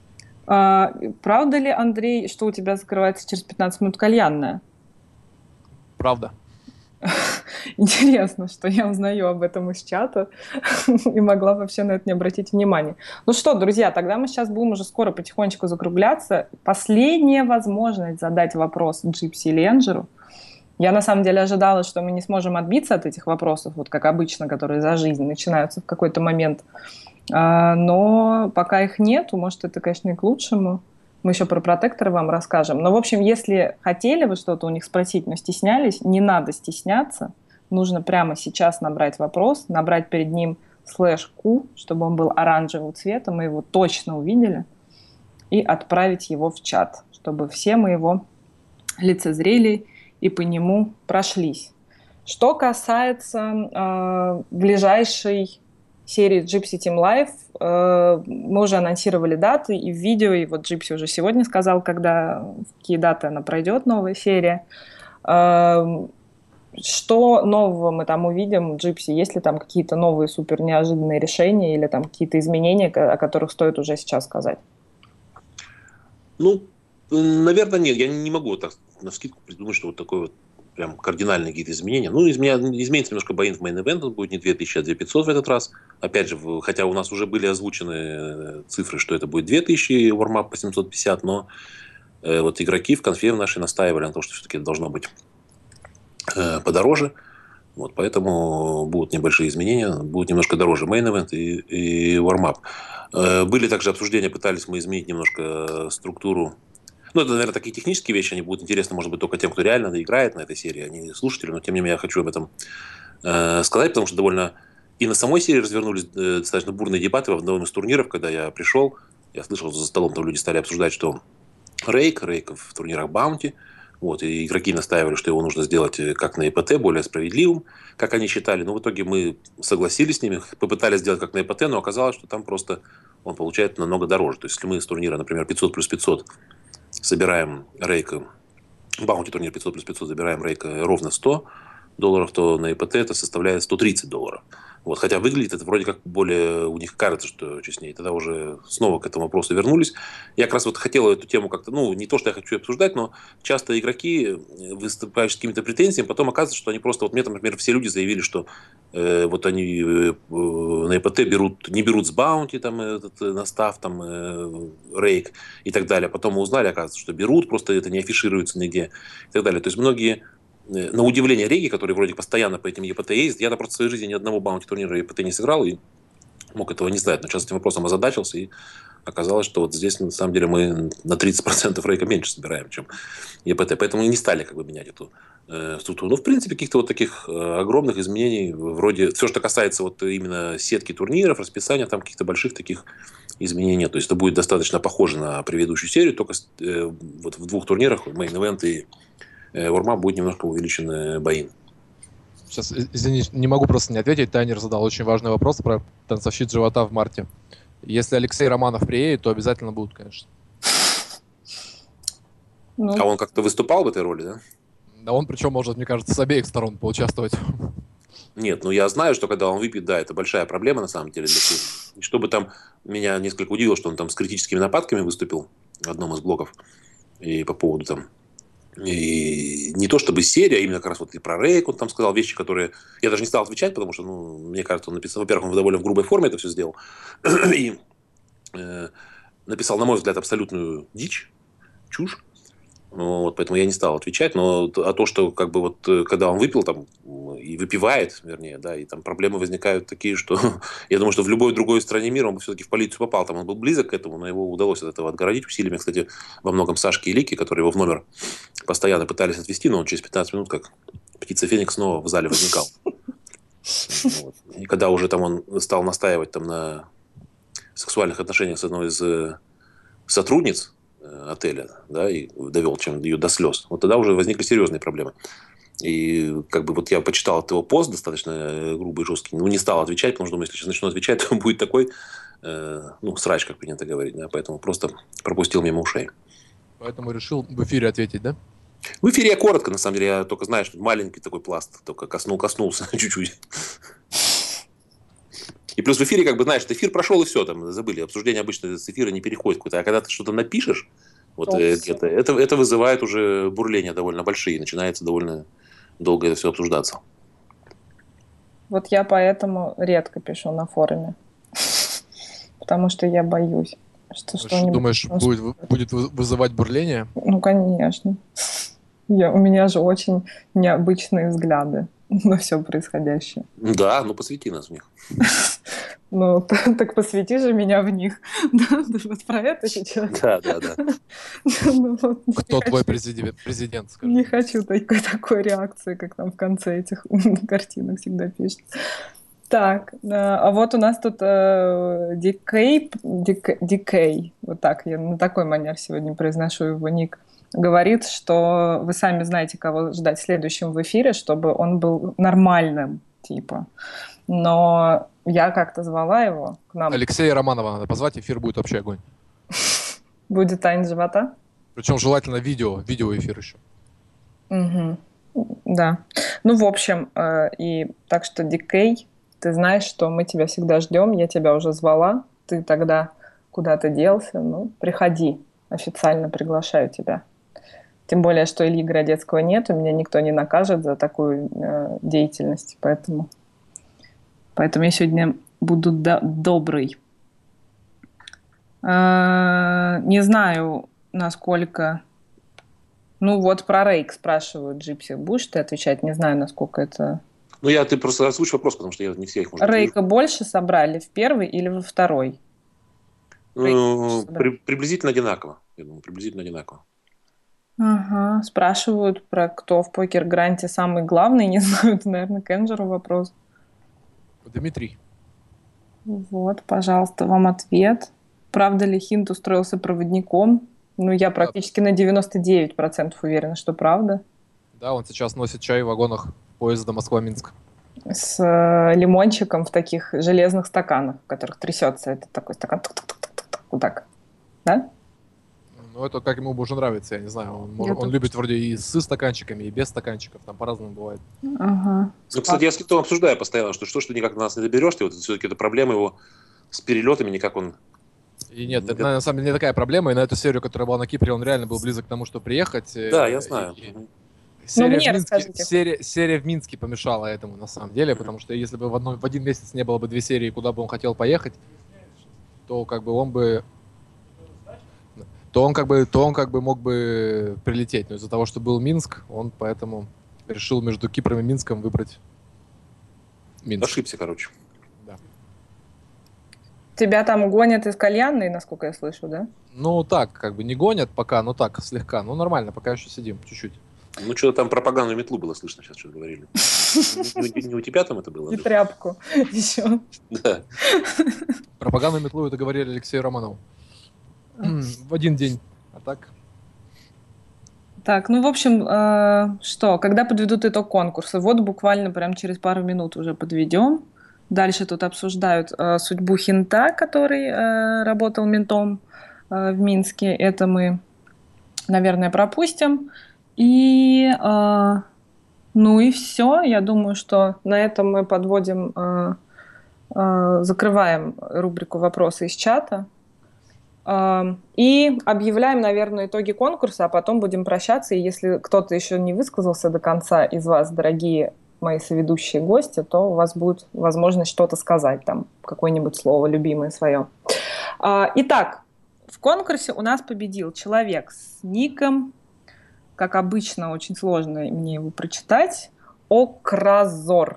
S2: Правда ли, Андрей, что у тебя закрывается через 15 минут кальянная?
S4: Правда.
S2: Интересно, что я узнаю об этом из чата и могла вообще на это не обратить внимания. Ну что, друзья, тогда мы сейчас будем уже скоро потихонечку закругляться. Последняя возможность задать вопрос Джипси или Энджеру. Я на самом деле ожидала, что мы не сможем отбиться от этих вопросов, вот как обычно, которые за жизнь начинаются в какой-то момент. Но пока их нету, может, это, конечно, и к лучшему. Мы еще про протекторы вам расскажем. Но, в общем, если хотели вы что-то у них спросить, но стеснялись, не надо стесняться. Нужно прямо сейчас набрать вопрос, набрать перед ним /Q, чтобы он был оранжевого цвета, мы его точно увидели, и отправить его в чат, чтобы все мы его лицезрели и по нему прошлись. Что касается ближайшей серии Gypsy Team Live, мы уже анонсировали даты и в видео, и вот Gypsy уже сегодня сказал, когда, в какие даты она пройдет, новая серия. Что нового мы там увидим в Gypsy? Есть ли там какие-то новые супер неожиданные решения или там какие-то изменения, о которых стоит уже сейчас сказать?
S3: Ну, наверное, нет. Я не могу так навскидку придумать, что вот такой вот прям кардинальные какие-то изменения. Ну, изменится немножко боин в мейн-эвент, он будет не 2000, а 2500 в этот раз. Опять же, хотя у нас уже были озвучены цифры, что это будет 2000, вармап по 750, но вот игроки в конфе нашей настаивали на том, что все-таки это должно быть подороже. Вот, поэтому будут небольшие изменения, будет немножко дороже мейн-эвент и вармап. Были также обсуждения, пытались мы изменить немножко структуру. Ну, это, наверное, такие технические вещи, они будут интересны, может быть, только тем, кто реально играет на этой серии, а не слушатели, но, тем не менее, я хочу об этом сказать, потому что довольно и на самой серии развернулись достаточно бурные дебаты в одном из турниров, когда я пришел, я слышал, за столом там люди стали обсуждать, что рейк в турнирах Баунти, вот, и игроки настаивали, что его нужно сделать как на ИПТ, более справедливым, как они считали, но в итоге мы согласились с ними, попытались сделать как на ИПТ, но оказалось, что там просто он получает намного дороже, то есть, если мы с турнира, например, 500 плюс 500 собираем рейка, баунти турнир 500 плюс 500, забираем рейка ровно $100, то на ИПТ это составляет $130. Вот, хотя выглядит это вроде как более, у них кажется, что честнее. Тогда уже снова к этому вопросу вернулись. Я как раз вот хотел эту тему как-то, ну, не то, что я хочу обсуждать, но часто игроки выступают с какими-то претензиями, потом оказывается, что они просто, вот мне там, например, все люди заявили, что вот они на ЭПТ не берут с баунти, там, этот настав, там, рейк и так далее. Потом мы узнали, оказывается, что берут, просто это не афишируется нигде и так далее. То есть многие на удивление Реги, который вроде постоянно по этим ЕПТ ездит, я просто в своей жизни ни одного баунти-турнира ЕПТ не сыграл и мог этого не знать. Но сейчас этим вопросом озадачился, и оказалось, что вот здесь, на самом деле, мы на 30% рейка меньше собираем, чем ЕПТ. Поэтому не стали как бы менять эту структуру. Но, в принципе, каких-то вот таких огромных изменений, вроде все, что касается вот именно сетки турниров, расписания, там каких-то больших таких изменений нет. То есть это будет достаточно похоже на предыдущую серию, только вот в двух турнирах, Main Event и Warm-up, будет немножко увеличен боин.
S4: Сейчас, извини, не могу просто не ответить. Танер задал очень важный вопрос про танцовщиц живота в марте. Если Алексей Романов приедет, то обязательно будут, конечно.
S2: Ну,
S3: А он как-то выступал в этой роли, да?
S4: Да он, причем, может, мне кажется, с обеих сторон поучаствовать.
S3: Нет, ну я знаю, что когда он выпьет, да, это большая проблема на самом деле для фильма. И чтобы там меня несколько удивило, что он там с критическими нападками выступил в одном из блогов и по поводу там. И не то чтобы серия, а именно как раз вот и про рейк он там сказал вещи, которые... Я даже не стал отвечать, потому что, ну, мне кажется, он написал... Во-первых, он довольно в грубой форме это все сделал. И написал, на мой взгляд, абсолютную дичь, чушь. Вот, поэтому я не стал отвечать. Но то, что как бы вот когда он выпил там и выпивает, вернее, да, и там проблемы возникают такие, что я думаю, что в любой другой стране мира он бы все-таки в полицию попал. Там он был близок к этому, но его удалось от этого отгородить усилиями, кстати, во многом Сашки и Лики, которые его в номер постоянно пытались отвезти, но он через 15 минут, как птица Феникс, снова в зале возникал. Вот. И когда уже там он стал настаивать там на сексуальных отношениях с одной из сотрудниц отеля, да, и довел ее до слез, вот тогда уже возникли серьезные проблемы. И как бы вот я почитал от его пост достаточно грубый и жесткий, но не стал отвечать, потому что думаю, если сейчас начну отвечать, то будет такой, ну, срач, как принято говорить, да, поэтому просто пропустил мимо ушей.
S4: Поэтому решил в эфире ответить, да?
S3: В эфире я коротко, на самом деле, я только, знаешь, маленький такой пласт, только коснулся чуть-чуть. И плюс в эфире, как бы, знаешь, эфир прошел и все, там, забыли. Обсуждение обычно с эфира не переходит куда-то. А когда ты что-то напишешь, вот, где-то, это вызывает уже бурления довольно большие. Начинается довольно долго это все обсуждаться.
S2: вот я поэтому редко пишу на форуме. Потому что я боюсь, что что-нибудь...
S4: Думаешь, будет вызывать бурление?
S2: Ну, конечно. У меня же очень необычные взгляды на все происходящее.
S3: Да, ну посвяти нас в них.
S2: Ну, так посвяти же меня в них. Да, ты вот про это сейчас.
S3: Да.
S2: Ну, вот,
S4: Кто твой президент, скажи?
S2: не хочу такой реакции, как там в конце этих картинок всегда пишут. Так, а вот у нас тут Дикей, вот так, я на такой манер сегодня произношу его ник, говорит, что вы сами знаете, кого ждать следующим в эфире, чтобы он был нормальным, типа. Но я как-то звала его к нам.
S4: Алексея Романова надо позвать, эфир будет вообще огонь.
S2: Будет тайна живота?
S4: Причем желательно видеоэфир еще.
S2: Угу. Да. Ну, в общем, и так что, Дикей, ты знаешь, что мы тебя всегда ждем, я тебя уже звала, ты тогда куда-то делся, ну, приходи, официально приглашаю тебя. Тем более, что Ильи Городецкого нет, и меня никто не накажет за такую деятельность, поэтому я сегодня буду добрый. Не знаю, насколько... Ну вот про рейк спрашивают, Джипси. Будешь ты отвечать? Не знаю, насколько это...
S3: Ну, ты просто озвучь вопрос, потому что я не все их могу.
S2: Рейка больше собрали в первый или во второй?
S3: Приблизительно одинаково. Я думаю, приблизительно одинаково.
S2: Ага. Спрашивают, про кто в покер-гранте самый главный. Не знаю, это, наверное, Кенджеру вопрос.
S4: Дмитрий.
S2: Вот, пожалуйста, вам ответ. Правда ли Хинт устроился проводником? Ну, я практически на 99% уверена, что правда.
S4: Да, он сейчас носит чай в вагонах поезда Москва-Минск.
S2: С лимончиком в таких железных стаканах, в которых трясется этот такой стакан. Вот так. Да?
S4: Ну, это как ему уже нравится, я не знаю.
S2: Я
S4: Он
S2: тут-
S4: любит вроде и с стаканчиками, и без стаканчиков. Там по-разному бывает.
S2: Ага.
S3: Ну, кстати, я с Китом обсуждаю постоянно, что ты никак до нас не доберешься, вот все-таки это проблема его с перелетами, никак он...
S4: И нет, это на самом деле не такая проблема. И на эту серию, которая была на Кипре, он реально был близок к тому, чтобы приехать.
S3: Да, я знаю.
S4: Серия,
S2: мне
S4: в Минске,
S2: расскажите.
S4: серия в Минске помешала этому, на самом деле, потому что если бы в один месяц не было бы 2 серии, куда бы он хотел поехать, то как бы он бы... То он как бы мог бы прилететь. Но из-за того, что был Минск, он поэтому решил между Кипром и Минском выбрать Минск.
S3: Ошибся, короче.
S4: Да.
S2: Тебя там гонят из кальянной, насколько я слышу, да?
S4: Ну так, как бы не гонят пока, но так, слегка. Ну нормально, пока еще сидим, чуть-чуть.
S3: Ну, что-то там пропаганду метлу было слышно, сейчас что-то говорили. Не у тебя там это было?
S2: И тряпку еще.
S3: Да.
S4: Пропаганду метлу это говорили Алексею Романову. В один день. А так?
S2: Так, ну, в общем, что, когда подведут итог конкурса? Вот буквально прям через пару минут уже подведем. Дальше тут обсуждают судьбу Хинта, который работал ментом в Минске. Это мы, наверное, пропустим. И, ну и все. Я думаю, что на этом мы подводим, закрываем рубрику «Вопросы из чата». И объявляем, наверное, итоги конкурса, а потом будем прощаться. И если кто-то еще не высказался до конца из вас, дорогие мои соведущие гости, то у вас будет возможность что-то сказать, там, какое-нибудь слово любимое свое. Итак, в конкурсе у нас победил человек с ником, как обычно, очень сложно мне его прочитать, Окразор.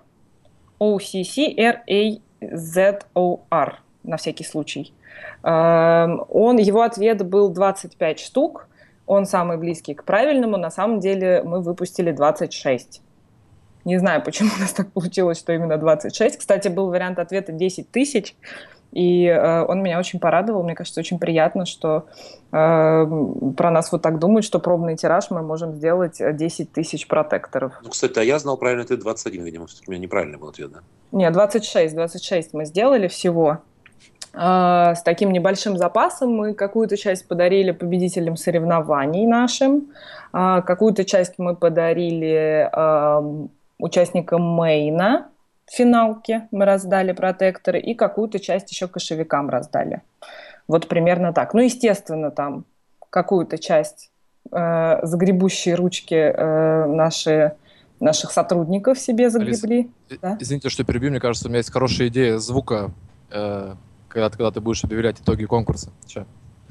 S2: Occrazor, на всякий случай. Его ответ был 25 штук. Он самый близкий к правильному. На самом деле мы выпустили 26. Не знаю, почему у нас так получилось, что именно 26. Кстати, был вариант ответа 10 тысяч. И он меня очень порадовал. Мне кажется, очень приятно, что про нас вот так думают, что пробный тираж мы можем сделать 10 тысяч протекторов.
S3: Ну, кстати, а я знал правильный ответ 21, видимо. Все-таки у меня неправильный был ответ, да?
S2: Нет, 26 мы сделали всего. С таким небольшим запасом мы какую-то часть подарили победителям соревнований нашим, какую-то часть мы подарили участникам мейна, в финалке мы раздали протекторы, и какую-то часть еще кошевикам раздали. Вот примерно так. Ну, естественно, там какую-то часть загребущие ручки наших сотрудников себе загребли.
S4: Алис,
S2: да?
S4: Извините, что перебью, мне кажется, у меня есть хорошая идея звука, когда ты будешь объявлять итоги конкурса. Сейчас.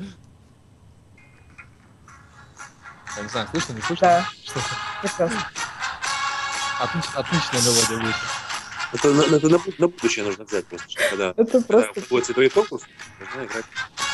S4: Я не знаю, слышно, не слышно?
S2: Да.
S4: Прекрасно. Отличная мелодия будет.
S3: Это на будущее нужно взять просто, что когда будет итоги конкурса, нужно играть.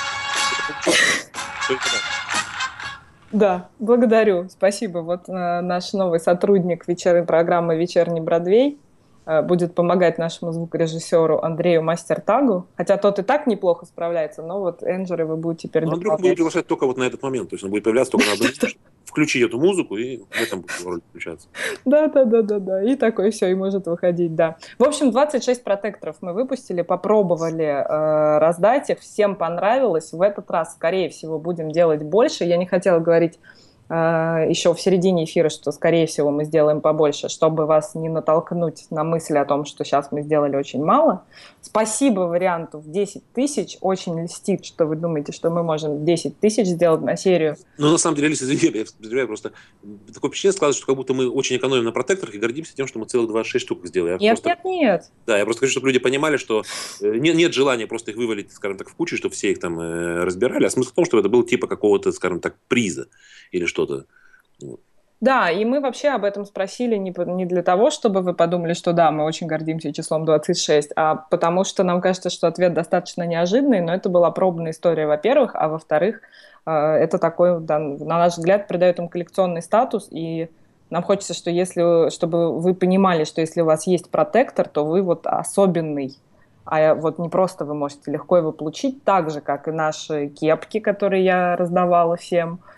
S2: Да, благодарю, спасибо. Вот наш новый сотрудник программы «Вечерний Бродвей» будет помогать нашему звукорежиссеру Андрею Мастертагу, хотя тот и так неплохо справляется, но вот Энджеры вы будете теперь
S3: дополнять. Андрюх будет приглашать только вот на этот момент, то есть он будет появляться только на одну минуту, включить эту музыку и в этом будет роль включаться.
S2: Да, и такой все, и может выходить, да. В общем, 26 протекторов мы выпустили, попробовали раздать их, всем понравилось. В этот раз, скорее всего, будем делать больше. Я не хотела говорить еще в середине эфира, что, скорее всего, мы сделаем побольше, чтобы вас не натолкнуть на мысль о том, что сейчас мы сделали очень мало. Спасибо варианту в 10 тысяч. Очень льстит, что вы думаете, что мы можем 10 тысяч сделать на серию.
S3: Ну, на самом деле, я просто такое впечатление складывается, что как будто мы очень экономим на протекторах и гордимся тем, что мы целых 26 штук сделали.
S2: Нет.
S3: Да, я просто хочу, чтобы люди понимали, что нет желания просто их вывалить, скажем так, в кучу, чтобы все их там разбирали. А смысл в том, что это был типа какого-то, скажем так, приза или что-то.
S2: Да, и мы вообще об этом спросили не для того, чтобы вы подумали, что да, мы очень гордимся числом 26, а потому что нам кажется, что ответ достаточно неожиданный, но это была пробная история, во-первых, а во-вторых, это такой, да, на наш взгляд, придает им коллекционный статус, и нам хочется, чтобы вы понимали, что если у вас есть протектор, то вы вот особенный, а вот не просто вы можете легко его получить, так же, как и наши кепки, которые я раздавала всем,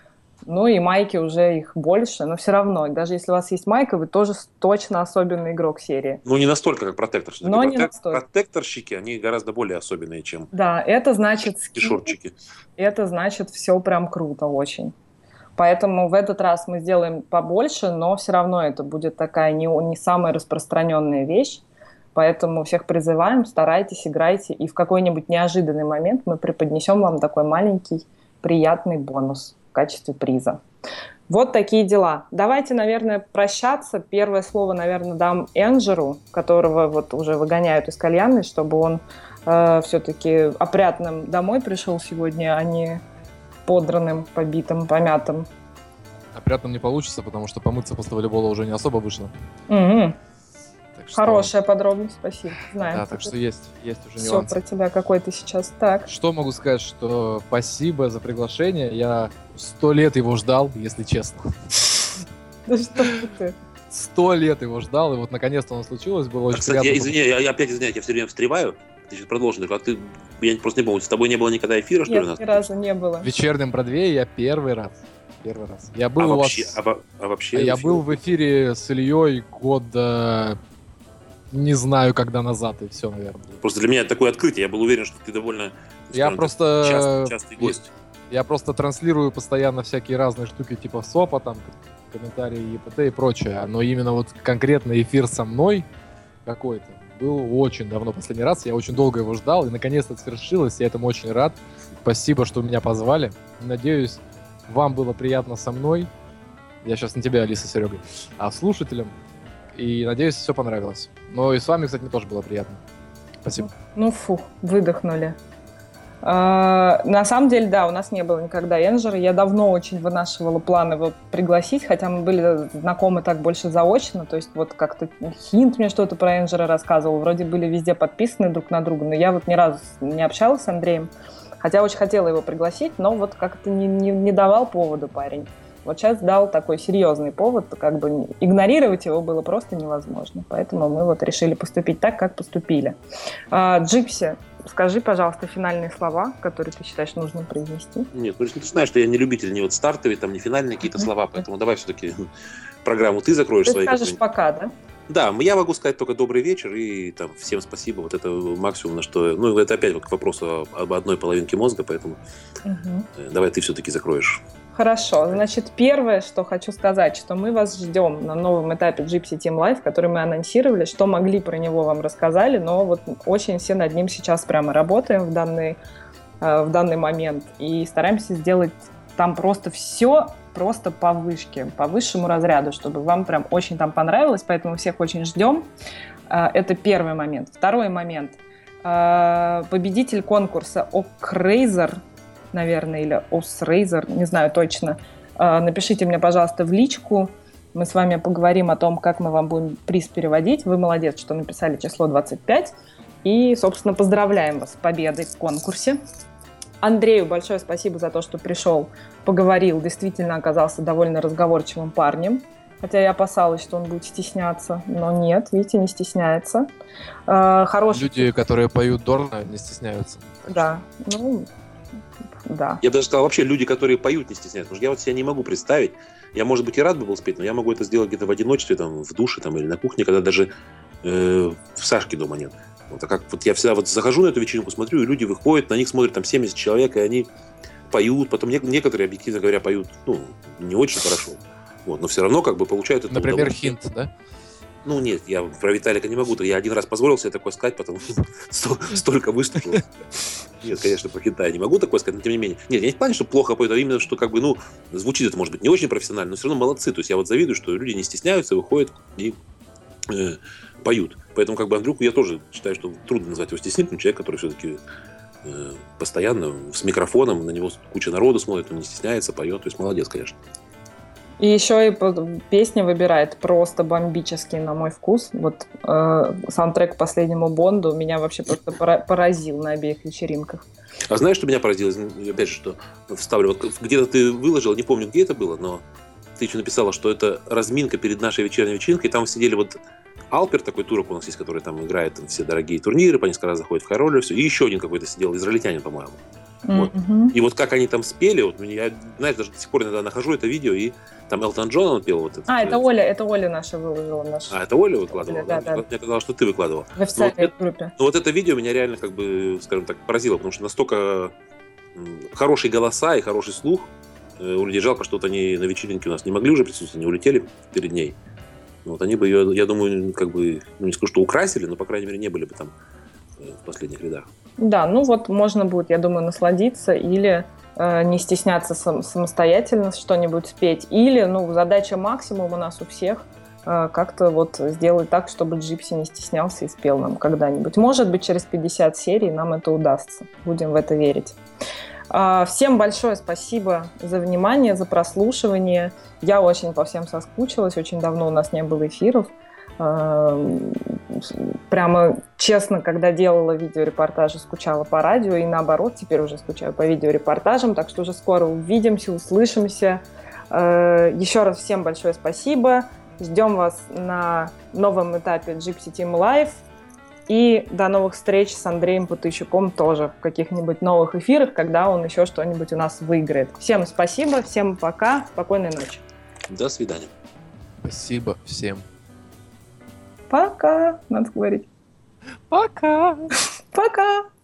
S2: Ну и майки уже их больше, но все равно, даже если у вас есть майка, вы тоже точно особенный игрок серии.
S3: Ну, не настолько, как протектор.
S2: Но не настолько.
S3: Протекторщики, они гораздо более особенные, чем
S2: Да, это значит
S3: шорчики.
S2: Это значит все прям круто очень. Поэтому в этот раз мы сделаем побольше, но все равно это будет такая не самая распространенная вещь. Поэтому всех призываем, старайтесь, играйте, и в какой-нибудь неожиданный момент мы преподнесем вам такой маленький приятный бонус в качестве приза. Вот такие дела. Давайте, наверное, прощаться. Первое слово, наверное, дам Энджеру, которого вот уже выгоняют из кальянной, чтобы он все-таки опрятным домой пришел сегодня, а не подранным, побитым, помятым.
S4: Опрятным не получится, потому что помыться после волейбола уже не особо вышло.
S2: Угу.
S4: Так что...
S2: Хорошая подробность, спасибо. Знаем.
S4: Да, так что есть уже
S2: все
S4: нюансы.
S2: про тебя, какой ты сейчас. Так.
S4: Что могу сказать, что спасибо за приглашение. Я 100 лет его ждал, если честно.
S2: Да что ты?
S4: 100 лет его ждал, и вот наконец-то оно случилось. Было очень
S3: Кстати,
S4: приятно.
S3: я опять извиняюсь, я все время встреваю. Ты сейчас продолжишь. Я просто не помню, с тобой не было никогда эфира, что ли?
S2: Нет, ни разу не было.
S4: В вечернем Бродвее я первый раз. Я был у вас...
S3: вообще?
S4: Я был в эфире с Ильей года... Не знаю, когда назад, и все, наверное.
S3: Просто для меня это такое открытие. Я был уверен, что ты довольно частый гость.
S4: Я просто транслирую постоянно всякие разные штуки, типа СОПа, там, комментарии ЕПТ и прочее. Но именно вот конкретно эфир со мной какой-то был очень давно последний раз. Я очень долго его ждал, и наконец-то свершилось. Я этому очень рад. Спасибо, что меня позвали. Надеюсь, вам было приятно со мной. Я сейчас не тебя, Алиса, Серега, а слушателям. И надеюсь, все понравилось. Но и с вами, кстати, мне тоже было приятно. Спасибо.
S2: Ну, выдохнули. На самом деле, да, у нас не было никогда Энджера. Я давно очень вынашивала план его пригласить, хотя мы были знакомы так больше заочно. То есть вот как-то Хинт мне что-то про Энджера рассказывал. Вроде были везде подписаны друг на друга, но я вот ни разу не общалась с Андреем. Хотя очень хотела его пригласить, но вот как-то не давал повода парень. Вот сейчас дал такой серьезный повод, как бы игнорировать его было просто невозможно. Поэтому мы вот решили поступить так, как поступили. Джипси, скажи, пожалуйста, финальные слова, которые ты считаешь нужным произнести.
S3: Нет, ну ты знаешь, что я не любитель ни вот стартовые, там, ни финальные какие-то слова, поэтому давай все-таки программу ты закроешь.
S2: Ты скажешь пока, да?
S3: Да, я могу сказать только добрый вечер и там всем спасибо. Вот это максимум, на что... Ну, это опять вот к вопросу об одной половинке мозга, поэтому давай ты все-таки закроешь.
S2: Хорошо. Значит, первое, что хочу сказать, что мы вас ждем на новом этапе Gypsy Team Live, который мы анонсировали, что могли про него вам рассказали, но вот очень все над ним сейчас прямо работаем в данный момент и стараемся сделать там просто все просто по вышке, по высшему разряду, чтобы вам прям очень там понравилось, поэтому всех очень ждем. Это первый момент. Второй момент. Победитель конкурса Okraiser, наверное, или Osraiser, не знаю точно. Напишите мне, пожалуйста, в личку. Мы с вами поговорим о том, как мы вам будем приз переводить. Вы молодец, что написали число 25. И, собственно, поздравляем вас с победой в конкурсе. Андрею большое спасибо за то, что пришел, поговорил. Действительно оказался довольно разговорчивым парнем. Хотя я опасалась, что он будет стесняться. Но нет, видите, не стесняется. Хороший...
S4: Люди, которые поют Дорна, не стесняются.
S2: Да, ну... Да.
S3: Я бы даже сказал, вообще люди, которые поют, не стесняются. Потому что я вот себя не могу представить. Я, может быть, и рад бы был спеть, но я могу это сделать где-то в одиночестве, там, в душе там, или на кухне, когда даже в Сашке дома нет. Вот, а как вот я всегда вот захожу на эту вечеринку, смотрю, и люди выходят, на них смотрят там 70 человек, и они поют. Потом некоторые, объективно говоря, поют, ну, не очень хорошо. Вот, но все равно как бы получают это.
S4: Например, Хинт, да?
S3: Ну, нет, я про Виталика не могу. Я один раз позволил себе такое сказать, потому что столько выступил. Нет, конечно, про Хинта я не могу такое сказать, но тем не менее. Нет, я не в плане, что плохо поют, а именно, что как бы, ну, звучит это, может быть, не очень профессионально, но все равно молодцы. То есть я вот завидую, что люди не стесняются, выходят и поют. Поэтому как бы Андрюху я тоже считаю, что трудно назвать его стеснительным. Человек, который все-таки постоянно с микрофоном, на него куча народу смотрит, он не стесняется, поет. То есть молодец, конечно.
S2: И еще и песни выбирает просто бомбические, на мой вкус. Вот саундтрек к последнему Бонду меня вообще просто поразил на обеих вечеринках.
S3: А знаешь, что меня поразило? Опять же, что вставлю. Вот где-то ты выложил, не помню, где это было, но ты еще написала, что это разминка перед нашей вечерней вечеринкой. И там сидели вот Алпер, такой турок у нас есть, который там играет все дорогие турниры, по несколько раз заходит в Хайроллер, все. И еще один какой-то сидел, израильтянин, по-моему. Вот. И вот как они там спели, вот я, знаешь, даже до сих пор иногда нахожу это видео, и там Элтон Джон он пел вот это.
S2: Это Оля наша выложила.
S3: Это Оля выкладывала?
S2: Да.
S3: Мне казалось, что ты выкладывала.
S2: В официальной группе.
S3: Ну вот это видео меня реально, как бы, скажем так, поразило, потому что настолько хорошие голоса и хороший слух. У людей жалко, что вот они на вечеринке у нас не могли уже присутствовать, не улетели перед ней. Вот они бы ее, я думаю, как бы, не скажу, что украсили, но, по крайней мере, не были бы там в последних рядах. Да,
S2: вот можно будет, я думаю, насладиться или не стесняться самостоятельно что-нибудь спеть. Или, задача максимум у нас у всех как-то вот сделать так, чтобы Джипси не стеснялся и спел нам когда-нибудь. Может быть, через 50 серий нам это удастся. Будем в это верить. Всем большое спасибо за внимание, за прослушивание. Я очень по всем соскучилась, очень давно у нас не было эфиров. Прямо честно, когда делала видеорепортажи, скучала по радио, и наоборот, теперь уже скучаю по видеорепортажам, так что уже скоро увидимся, услышимся. Еще раз всем большое спасибо. Ждем вас на новом этапе Gypsy Team Live. И до новых встреч с Андреем Путыщуком тоже в каких-нибудь новых эфирах, когда он еще что-нибудь у нас выиграет. Всем спасибо, всем пока, спокойной ночи.
S3: До свидания.
S4: Спасибо всем.
S2: Пока, надо говорить.
S4: Пока.
S2: Пока.